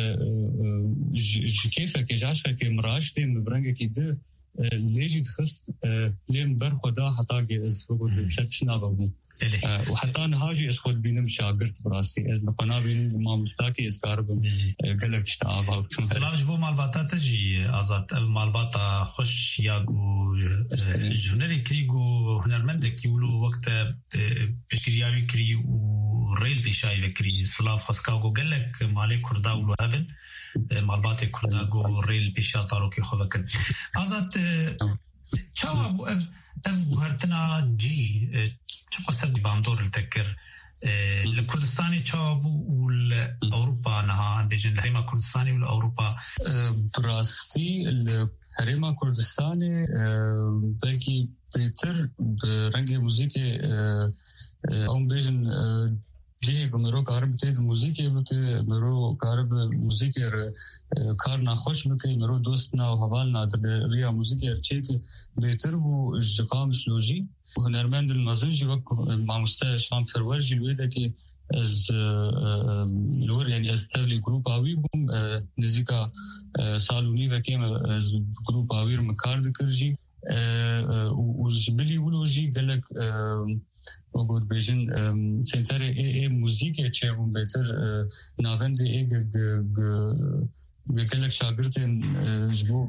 كيفك جاشك كمراش تم برنجي ده ليجي تخص لين بر خدا حتى از بقول شتشنا بقول وحتى أنا هاجي أسخد بينهم شاقرت براسي إذن قناة بين ما مستاكي إسكاربهم قلق تشتعبها سلام جبو مالباتا تجي أزاد مالباتا خوش ياغو جهنري كريغو هنرمندك يولو وقت بشكرياوي كري وريل بيشاي بكري سلاف خسكاغو قلق مالي كردا ولو هبن مالباتي كرداغو ريل بيشا صاروكي خوفكت أزاد چاو اف بوهرتنا جي چه قصد باندور التكر الكردستاني چابو والأوروبا نها بيجن الهريمة كردستاني والأوروبا براستي الهريمة كردستاني بلكي بيتر برنجي موسيقى أو بيجن ليه مرو كارب تيد موسيقى بكي مرو كارب موسيقى كار ناخوش بكي مرو دوستنا وحوالنا در ريا موسيقى چيك بيتر بو جقام شلوجي وهنرمند المزنجي وقت مع مستوى شام فرورجي الويدا كي از لور يعني استولي جروب آوي بوم نزيكا سالوني وكيما از جروب آوير مكارد كرجي وجبلي ولوجي قالك وقود بيجن سنتر اي موسيقى چهبون بيتر ناوند اي قالك شاگردن جبو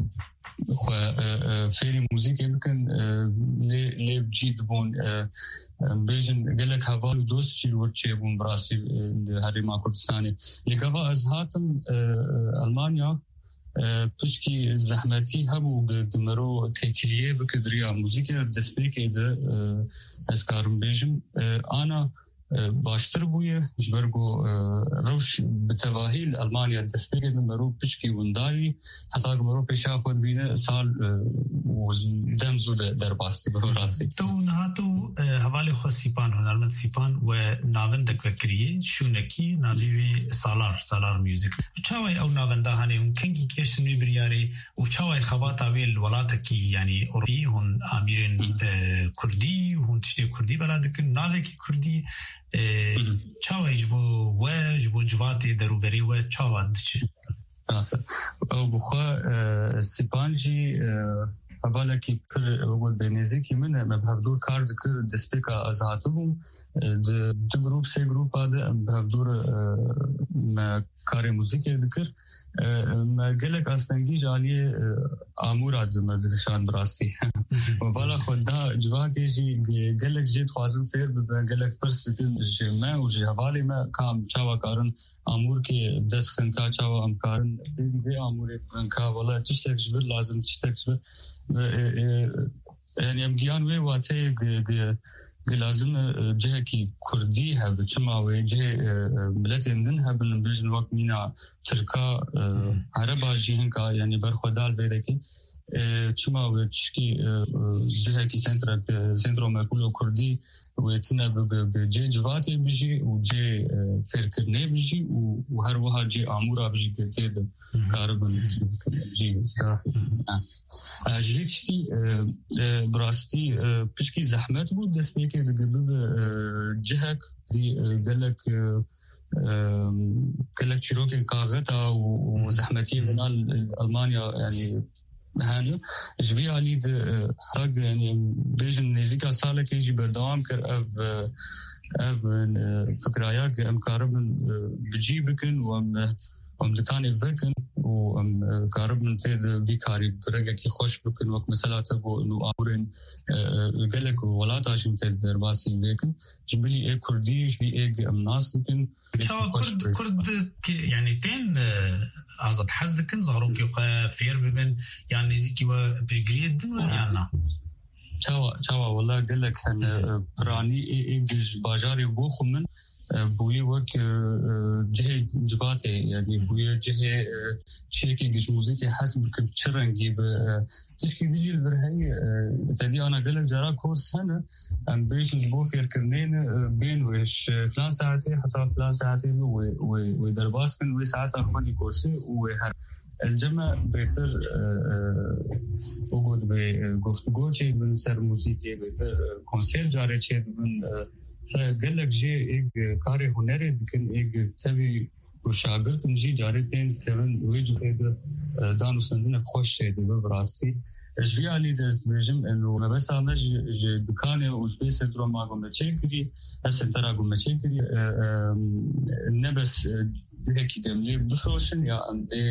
فيري موسيقى بكن لي بجيد بون بيجن قالك هوال دوست شيل ورچهبون براسي هريما كردستاني لكوا از هاتم ألمانيا پشکی زحمتی هبو گمرو تکلیه بکدریا موسیقی دسپیکی ده از کارم بیجم آنا باشتر بویه جبرگو روش بتواهیل ألمانيا دسپیکی ده مرو پشکی وندایی حتی گمرو پیشا خود بینه سال دمزو در باستی به راستی تو نهاتو حوالی خود سیپان هنرمند سیپان و ناوندک وکریه شونکی ناجیوی سالار میوزیک چاوی او ناونده هنه اون کنگی کشتنوی بریاری و چاوی خوات اویل ولاتکی یعنی اوروپی هون آمیرین کردی هون تشتی کردی بلادکن ناوکی کردی چاوی جبو جواتی دروبری و چاوی دچه راسته او بخوا سیپانجی حوالا کی پر وقت بینیزی کی من مبهدور کار ذکر دسپیکا ازهاتبوم دو گروپ سه گروپ آده مبهدور کار موسیقی ذکر ما قلق أصلاً جالية آمور عدم دشان براسي وبالا خدا جواكي جي قلق جيت خوازن فير قلق برس جمع وجي حوالي ما كام چاوا كارن آمور كي دس خنكا چاوا امكارن بي آمور خنكا ولا تشتك جبر لازم تشتك جبر يعني امجيان وي واتي لازم جهكي كردي هب كما وجه ملت عندن هب بجن وقت مينا تركا عربا جهنكا يعني برخدال بيدكي كما وتشكي جهكي سنترو ماكولو كردي ويتنا بجي جواتي بيجي وجي فركرني بيجي وهر وها جي امورا بيجي كده كاربن جي جيتي براستي بشكي زحمت بود دست بيكي دقبب جهك دي قالك شروكي كاغتا وزحمتي من ألمانيا يعني هانو جبي علي حاج يعني بيجن نزيكا سالك يجي بردوام كر اف فكراياك ام كاربن بجيبكن وام دكاني فكن وام كاربن تيد بيكاري برقك خوش بكن وقت مثلا تبو انه امرين قالك ولات عشان تيد رباسي فيكن جبلي اي كردي جبي اي ام ناس لكن كرد يعني تين عزت حزدكن زاروكي وخا فير ببن يعني زيكي وبجريد يعني تشاوا والله قال لك هن براني ايج باجاري بوخم من بوي وك جهه جباتي يعني بوي جهه شيكي جش موزيكي حسب كتشرنجي تشكي ديجي البرهي تدي انا قال لك جرا كورس هنا ام بيش نجبو في الكرنين بين وش فلان ساعتي حتى فلان ساعتي ودرباس من وساعات اخواني كورسي وهر الجمع بيتر وجود بگفتگو چه من سر موسیقی بيتر کنسرت جاره چه من قال لك جي एक कार्य हुनर है लेकिन एक तभी وشاگرد نجي جارتين كمان ويجو كده دانو سندنا خوش ده براسي جي علي دست بيجم انه ما بس عمل دكانه وسبيس دراما قوم تشكري اسنترا قوم تشكري نبس هيك جملي بفروشن يا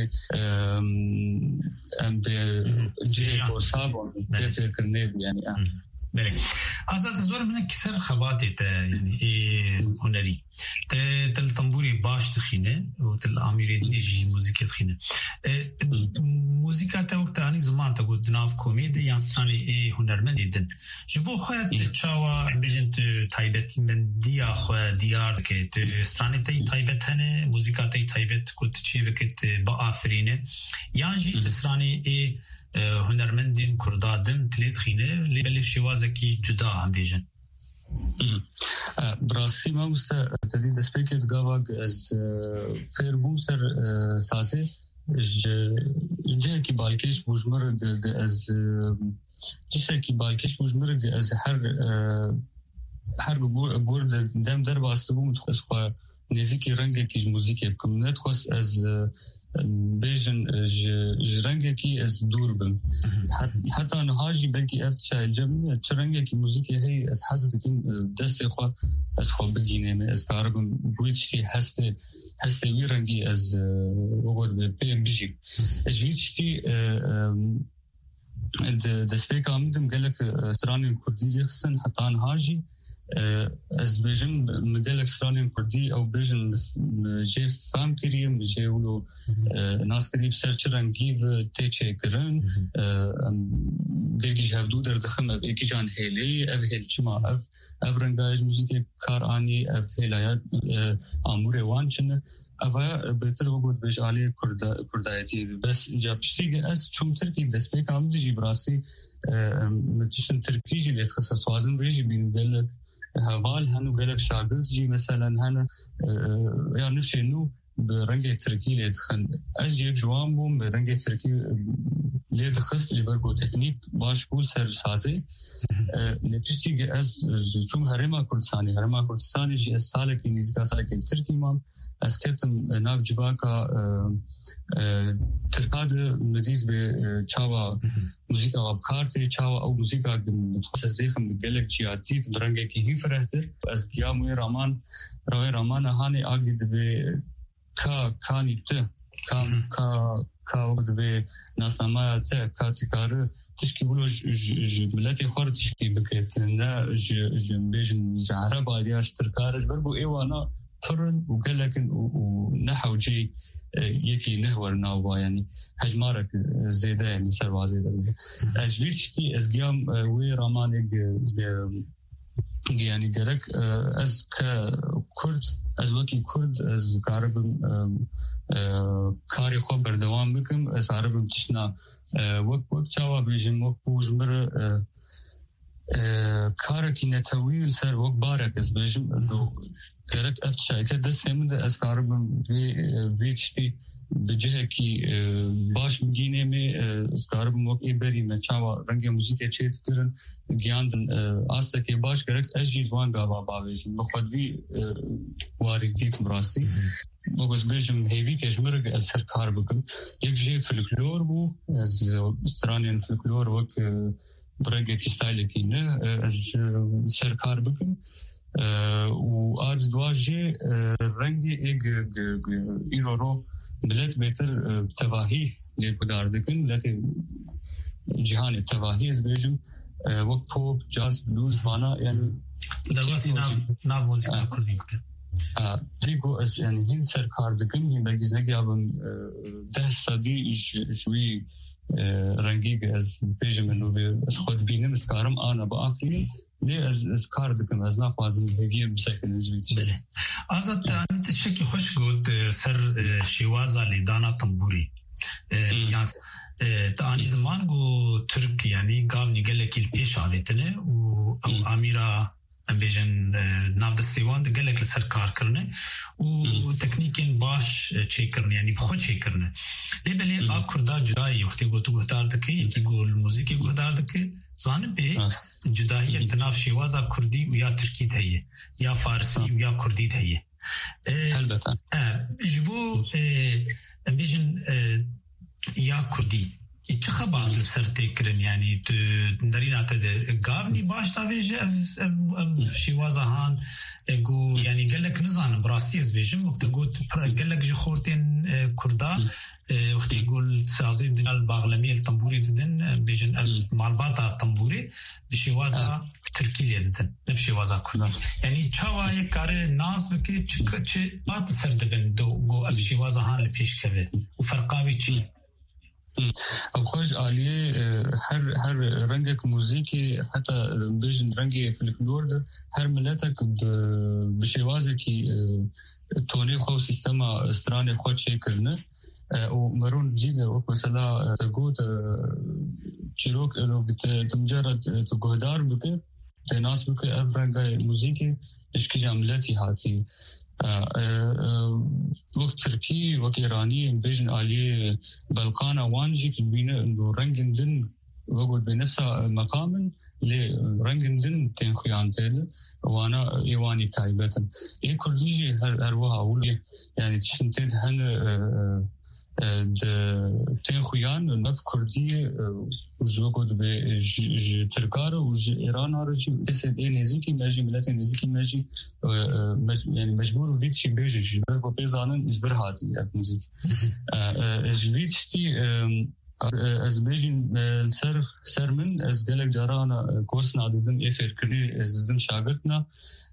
ام جي بوسابون ده كرنيب يعني بله آزاد زور من كسر خباتي يعني هنري تل تنبوري باش تخينه وتل أميري نيجي موسيقى تخينه موسيقى توقت أني زمان تقول دناف كوميدي يانستراني هنرمند جدا جبو خيات تشاوا بيجنت تايبت من ديا خوا ديار كت استراني تايبت هنه موسيقى تايبت كنت شيء بكت بآفرينه يانجي تسراني هنرمندين كردادن تليت خينه لبلف شوازكي جدا هم بيجن براسي ما مستا تدي دسبيكت غاواغ از فيربوسر سازي جه كي بالكيش مجمر از جه كي بالكيش مجمر از هر بورد دم در باستبو متخص خو نزيكي رنگه كي موسيقى بكم نتخص از بيجن جرنگكي از دور بم حتى نهاجي بلكي افتشا الجبن ترنگكي موسيقى هي از حسدكين دست خو از خو بگينه از كاربن بويتشي حسه ويرنگي از وقت بي بيجي اجيتشتي دسبيك عمدم قالك استراني كردي يخسن حتى نهاجي از بيجن مدلك استراليان كردي او بيجن جي فام كريم جي ولو ناس قريب سيرچران گيف تيچه گرن بيجي هفدو در دخم بيجي جان هيلي اف هيل چما اف رنگاج موسيقى كار اني اف هيلايات امور وانچن اوا بهتر وجود بيج علي كردايتي بس جاب شيء اس چوم تركي دسبيك عمدي جبراسي متشن تركيجي اللي تخصص وازن بيجي بين هوال هنو قالك شاگرد جي مثلا هنا يعني شنو برنگه تركي لدخن از جيب جوان بوم برنگه تركي لدخست جبرگو تكنيك باش بول سر سازي نتيجي از چون هرما كردستاني جي از سالك نيزكا سالك تركي مام از كتم ناف جباكا تركاد مديد بچاوا موسيقى وابكارتي چاوا او موسيقى متخصص ليخم بقلك جياتيت برنگه كي هي فرهتر از قياموي رامان هاني اقيد كاني ته كاود بناسما ته كاتكار تشكي بلو ملتي خور تشكي بكتنا بيجن عربا دياش تركارج بربو ايوانا فرن وقالك ونحو جي يكي نهور ناوا يعني هجمارك زيادة يعني سروا زيادة أجليش كي أزقيام وي رامانك يعني جرك از ككرد از وكي كرد از عرب كاري خو بردوام بكم از عرب تشنا وك تشاوا بيجم وك بوجمر كاركي نتويل سر وك بارك از بيجم انه جرك افتشاي كده سمد از عرب في تشتي بجهه کی باش بگینه می اسکارب موک ایبری میں چاوا رنگ موسیقی چیت کرن گیاندن آسا کے باش کرک اجی وان گاوا باویش بخود بھی واردیت مراسی بگوز بیجم هیوی کشمرگ السرکار بکن یک جه فلکلور بو از استرانین فلکلور وک برنگ کی ستایل کی نه از سرکار بکن و آج دواجه رنگی ایک ایرو ملت بهتر تواهی لیکودار دکن ملت جهان تواهی از بیجم وقت پوپ جاز بلوز وانا یعنی درواسی ناو موسیقی کردی بکن لیکو از یعنی هین سرکار دکن هین بلگیز نگی آبم 10 سادی شوی رنگی از بیجم انو از خود بینم از کارم آنا با آفرین ليه از کار دکم از نخوازم هیوی بسکن نجویت بله آزاد انت شکی خوش گود سر شیوازا لیدانا تنبوری یعنی تانی زمان گو ترک یعنی گاونی گلکی پیش آلیتنه و او امیرا امبیجن ناو دستیوان گلک لسر کار کرنه و تکنیکین باش چی کرنه یعنی بخود چی کرنه لی بلی آب کردا جدایی وقتی گو تو گهدار دکی یکی گو موسیقی گهدار دکی زانب جدایی تناف شیوازا کردی و یا ترکی دهیه یا فارسی و یا کردی دهیه البته جبو امبیجن یا کردی چه خبات سر تکرن یعنی تو دارین آتا ده گاونی باش تاویج شیوازا هان گو یعنی گلک نزانم براستی از بیجم وقت گو گلک جخورتین کردا وقتی گول سازی دنال باغلمی التنبوری ددن بیجن مالباتا تنبوری بشیوازا ترکی لیدن نبشیوازا کردا یعنی چاوا یک کار ناز بکی چه بات سر دبن دو گو بشیوازا هان لپیش کبه و فرقاوی چی اب خوش عالیه هر رنگک موزیکی حتی بیجن رنگی فلکلور ده هر ملتک بشیوازه کی تونی خو سیستم استرانی خود چه کرنه و مرون جیده و مثلا تقول چیروک انو تمجرد تقهدار بکه تناس بکه اب رنگای موزیکی اشکی جاملتی هاتی وقت ترکی وقت ایرانی بیجن آلیه بلقانا وانجی که بینه انو رنگن دن وقت بنفسا مقامن لی رنگن دن تین خیان تیده وانا ایوانی تایبتن ای کردیجی هر وها اولی یعنی تشنتید هن تین خیان نف کردی جو قد به ترکار و ایران آرزی اسد ای نزدیکی ماجی ملت نزدیکی ماجی یعنی مجبور وید چی بیجی جبر با پیزانن از برهاتی ات موزیک از وید چی از بیجین سر من از گلک جارانا کورس نادیدم ای فرکری از دیدم شاگردنا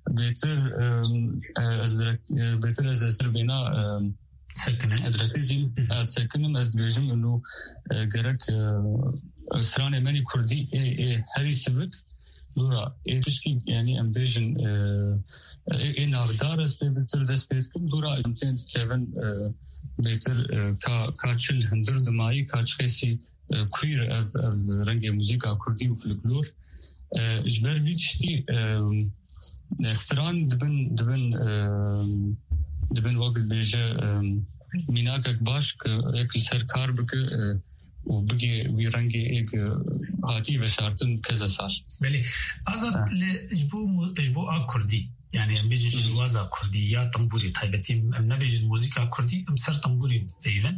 بهتر از سر بینا ادرکزیم سکنم از بیجم انو گرک سرانه منی کردی هری سبک دورا پیشکی یعنی ام بیجن ناودار از بهتر دست بیتکم دورا امتند کهون بهتر کاچل هندر دمایی کاچ خیسی کویر رنگ موزیکا کردی و فلکلور جبر بیچتی سران دبن وقت بیجه میناکک باش که یک سرکار بکه و بگی وی رنگی ایک هاتی بشارتن کذا سال بله آزاد اجبو کردی یعنی ام بیجن شیوازا کردی یا تنبوری تایبتیم ام نبیجن موزیکا کردی ام سر تنبوری دیدن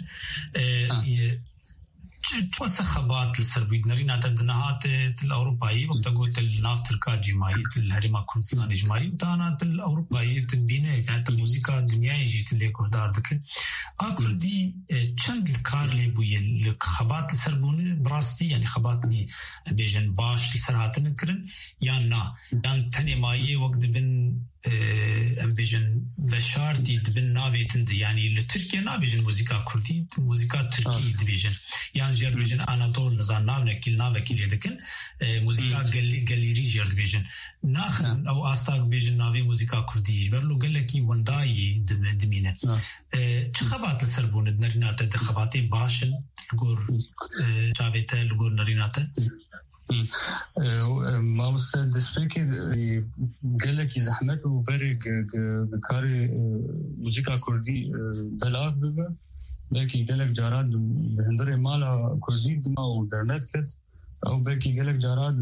توسع خبات السربيد نرينا تدنهات الأوروبية وقت قلت الناف تركا جماعي الهريمة كردستان جماعي وتانا الأوروبية تبينه يعني الموسيقى الدنيا جيت اللي كهدار دك أكردي چند الكار اللي بويه الخبات السربون براستي يعني خباتني بيجن باش السرعات نكرن يعني نا يعني تاني مايه وقت بن ام بیجن وشارتی دبن ناویتند یعنی لترکیه نابیجن موزیکا کردی موزیکا ترکی دبیجن یعنی جر بیجن آناتول نزان ناو نکیل ناو کیلی دکن موزیکا گلیری جرد بيجن ناخن او استاق بيجن نافي موسيقى كردي جبرلو قال لك ونداي دمينه خبات السربون نريناته دخباتي باشن الجور شافيته الجور نريناته ما بس دسبيكي قال لك زحمته وبرق بكاري موسيقى كردي بلاغ ببا بلكي قال لك جاراد بهندري مالا كردي دما ودرنت كت او بلكي قال لك جاراد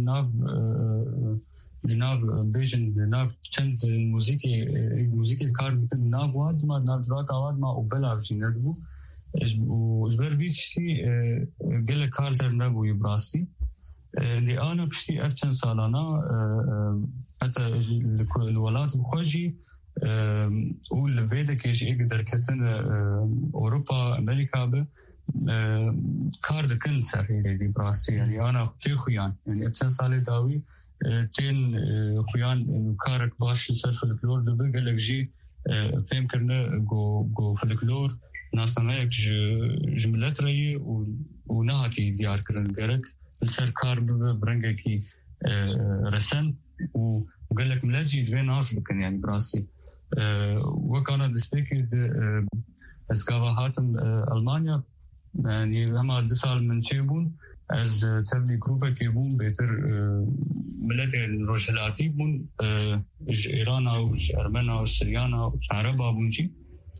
ناف بيجن ناف چند موسيقى كارد ناف واد ما ناف دراك واد ما وبلاغ جندبو وجبر بيشتي قال لك كارتر نبو يبراسي اللي أنا بشتي أفتن سالانا حتى الولايات بخوجي والفيدا كيش يقدر كتن أوروبا أمريكا ب كارد كن سري دي براسي يعني أنا كتير خيان يعني أفتن سالي داوي تين خيان كارك باش يصير في الفلور ده بقى لك جي فهم كرنا جو في الفلور ناس نايك جملات رأي ونهاتي ديار كرن جرك السركار برنجكي رسم وقال لك ملاجي دوين ناس بكن يعني براسي وكان دسبيكي اسقابا هاتم ألمانيا يعني هما دسال من شيبون از تبلي جروبا كيبون بيتر ملاتي الروشلاتي بون إيرانا وأرمنا وسريانا وعربا بونجي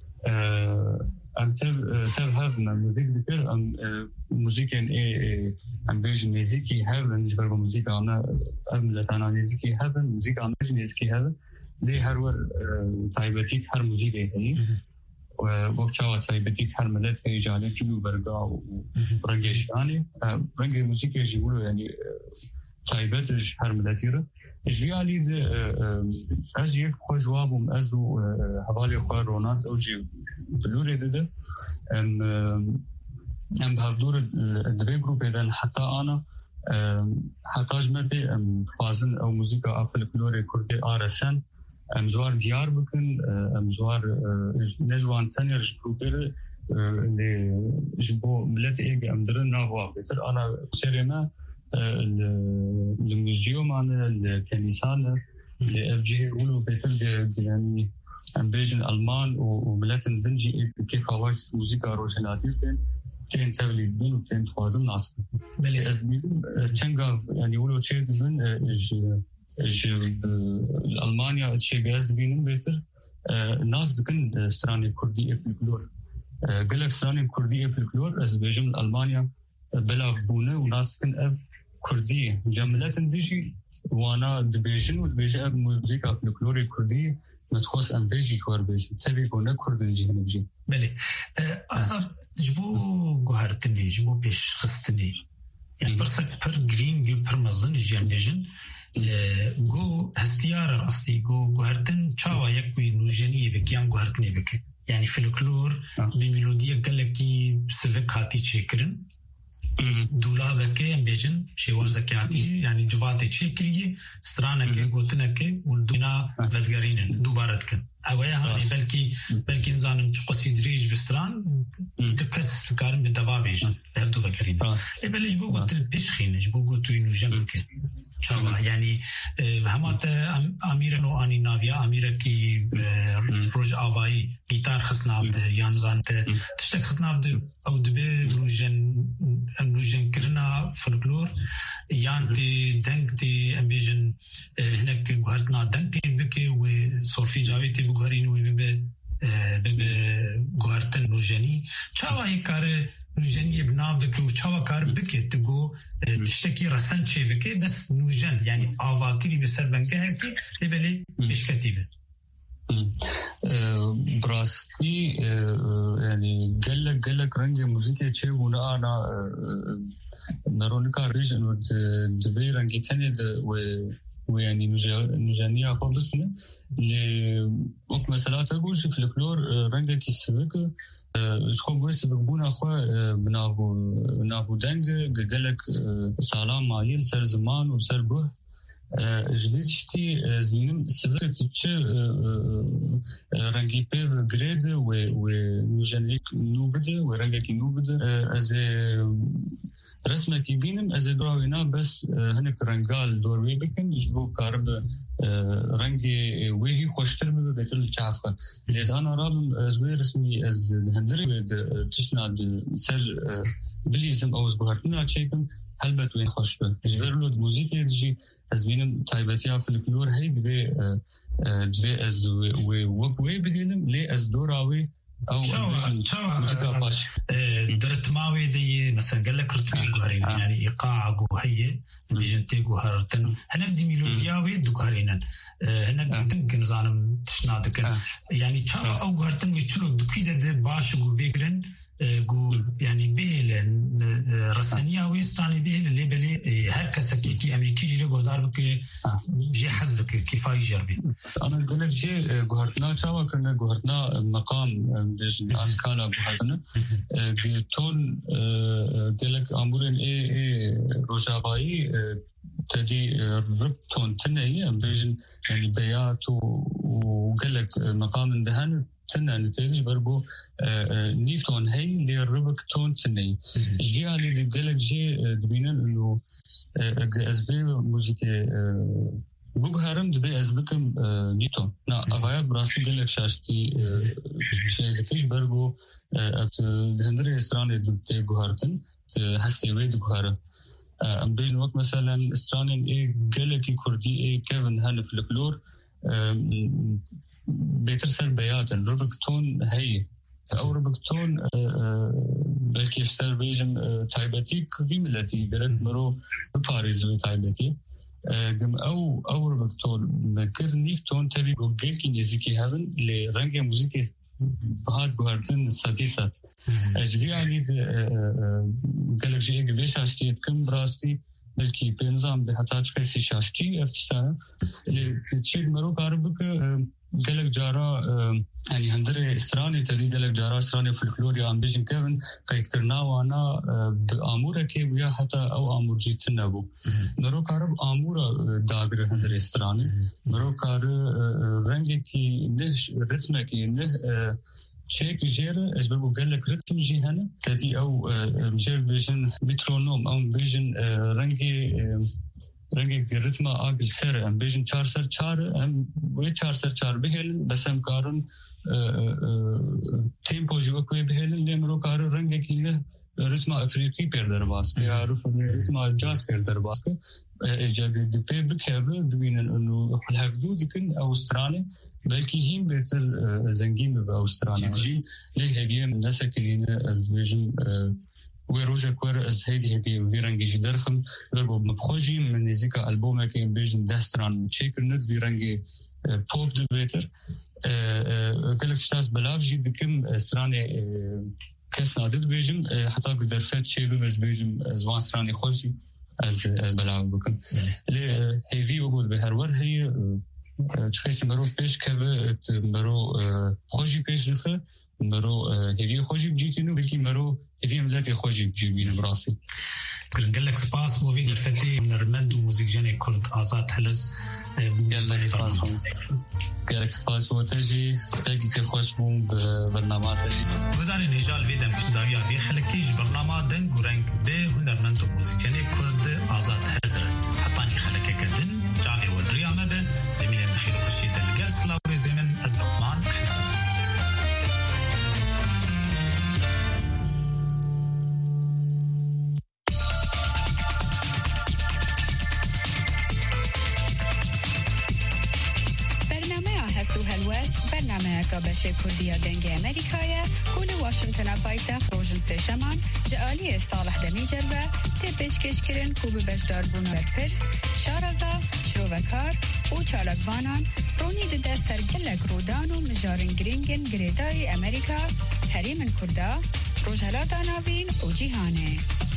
ام تف من موزيك بكر ام موزيك ان ام بيج ميزيكي هافن جبر موزيكا انا املتانا ميزيكي هافن موزيكا انا ميزيكي هافن دي هرور تايبتيك هر موزيكا هي وبوكشاوا تايبتيك هر ملت في جالي جلو برغا ورنجش يعني رنج موزيكا يقولوا يعني تايبتش هر ملتيره اجريالي دي اجيك خو جوابهم ازو حوالي خوار رونالد اوجي بلوري ده ام بهدور الدبي جروب اذا حتى انا حتى جمتي ام فازن او موسيقى افل بلوري كردي ارسن ام جوار ديار بكن ام جوار نجوان تاني جروبير اللي جبو ملاتي ايجي ام درنا هو بيتر انا سيريما الموزيوم عن الكنيسان اللي اف جي يقولوا بيتر يعني امبيجن المان وملاتن دنجي كيف هواش موسيقى روشناتيف تين توليد بين وتين توازن ناس بلي ازمين تشنغاف يعني يقولوا تشيد من الالمانيا شيء جاز بينهم بيتر الناس كن ستراني كرديه في الكلور قال لك ستراني كرديه في الكلور ازبيجن المانيا بلا بونه وناس كن اف كرديه جملات ديجي وانا دبيجن ودبيجي موسيقى في الكلور الكرديه متخص ام بيجي شوار بيجي تبي كنا كردن جي نجي بلي اثر جبو جوهرتني جبو بيش خستني يعني برسك بر جرين جو بر مزن جيمنيجن جو هستيار اصلي جو جوهرتن تشاوا يكوي نوجنيه بكيان جوهرتني بك يعني فلكلور بميلوديه قالكي سفك هاتي تشكرن دولا بكي امبيجن شيوار زكياتي يعني جواتي تشكريه سترانك قلتنك والدنا فدغرين دوبارتكن اويا هاني بلكي نزانم قصيد ريج بستران دكس كارم بدوابيج هردو فكرين بلش بو قلت بيشخين جبو قلت انه جنبك شاء يعني همات اميره نو اني نافيا اميره کی روج اوای گیتار خصناود یان زانت تشتک خصناود او دبه نوجن کرنا فولکلور یان تی دنگ تی امبیجن هناك غارتنا دنگ تی بکی و سورفی جاوی تی بغارین و به غارتن نوجنی چاوا یکار نوجنی بنا بکی و چاوا کار بکی تگو تشتكي رسن شيء بكي بس نوجن يعني آواكري بسر بنكه هكي لبلي مش كتيبه براستي يعني قال لك رنج موسيقى شيء ونا أنا نرونيكا ريجن ودبي رنج تاني ويعني نوجانية قبضنا لوك مثلا تقولش في الفلور رنج كيسبك شخو بويس بقبونا خوا بنافو دنگ قالك سلام مايل سر زمان وسر بوه جبتشتي زمينم سبك تتش رنگي بيف غريد ونوجانيك نوبد ورنگكي نوبد از رسمك بينم از دراوينا بس هنك رنقال دور بكن يجبو كارب رنگي وهي خوشتر من بيتل چافقه لذا انا رابم ازوي رسمي از هندري تشنا سر بليزم او زبهرتنا چيكم هلبت وين خوش به جبرلود موسيقى دجي از بينم تايبتيا في الفلور هي دبي از وي بهنم لي از دوراوي او موسيقى باش درت ماوي دي مثلا قال لك رتمي جوهرين يعني ايقاع جوهيه بيجنتي جوهرتن هناك دي ميلودياوي دغهرينن هناك تنكن زانم تشنادكن يعني تشا او جوهرتن ويچلو دكيده ده باش جو بيكرن جو يعني بيل رسنيا ويستاني بيل اللي بلي هر كسكي كي امريكي جي غودار بك جي حزبك كيفاي جربي انا قلت جي غورتنا تشاوا كنا غورتنا مقام اسكالا غورتنا تون قالك امورن اي روجافاي تدي ربطون تنهي بيجن يعني بيات وقالك مقام دهن تنا نتيجة بربو نيفتون هاي اللي ربك تون تني جي على اللي قالك جي دبينا إنه أزبي موسيقى بوغهرم دبي أزبكم نيفتون نا أغاية براسي قالك شاشتي شيء زكيش بربو هندري إسراني دبتي غهرتن هستي ويد غهرم أم بين وقت مثلا إسراني إيه قالك كردي إيه كيفن هان في الفلور بيترسل بياتا ربكتون هي أو ربكتون بلكي يفتر بيجم تايبتي كفي ملتي قرد مرو بباريز تايبتي قم أو ربكتون مكر نيفتون تبي قلقل نزيكي هابن لرنج موسيقى بهاد بهاردن ساتيسات أجبي علي قلق جيك بيش عشتيت كم براستي بلكي بينزام بحتاج قيسي شاشتي ارتشتانا اللي تشيد مرو كاربك قالك جارا يعني هندري إسراني تبي قالك جارا إسراني في الفلوريا عم بيجن كيفن قيد كرنا وانا بأمورة كيف ويا حتى أو أمور جيت نبو مرو كارب أمورة داغر هندري إسراني مرو كار رنجي نه رتمكي نه شيك جيرة أجبرو قالك رتم جي هنا تدي أو جير بيجن مترونوم أو بيجن رنگی ریتما آگل سر ام بیشتر 4 سر 4 ام وی 4 سر 4 بهل بس ام کارن تیمپو جو کوی بهل لیمرو کار رنگی کیله ریتما افریقی پر درواز بیارو ریتما جاز پر درواز که اجازه دپی بکیه ببینن انو الحفظو دکن استرالیا بلکه هم بهتر زنگیم به استرالیا جی لیه هدیم نسکلینه از بیشتر ويروجا كور از هدي ويرانجي جدرخم غربو مبخوجي من نزيكا ألبومه كين بيجن دستران تشيكر ند ويرانجي بوب دو بيتر قلق شتاز بلاف جي دكم سراني كس نادد بيجن حتى قدرفت شيلو بس بيجن زوان سراني خوشي از بلاف بكم لي هيفي وقود بهرور هي تخيسي مرو بيش كبه مرو خوشي بيش رخه مرو هيفي خوشي بجيتينو بلكي مرو هذه ملاتي خوشي بجيبين براسي قال لك سباس موفيد الفتي من رمند وموزيك جاني كرد آزاد حلز قال لك سباس وتجي ستاقي كخوش بوم ببرنامات تجي وداري نجال فيدم كشداريا في خلقيش برنامات دنگ ورنگ به هنرمند وموزيك جاني كرد آزاد حزر حطاني خلقه كدن جعلي ودريا مبه لمين الدخيل وخشيت القلس لاوري زمن أزلقمان برنامه کابشه کردیا دنگ امریکایه کل واشنطن پایتخت روزن سشمان جالی صالح دمیجر و تپش کشکرین کوب بشدار بون برپرس شارزا شروکار و چالکوانان رونی ده سرگلک رودان و مجارن گرینگن گریدای امریکا حریم کردا روزهلات آناوین و جیهانه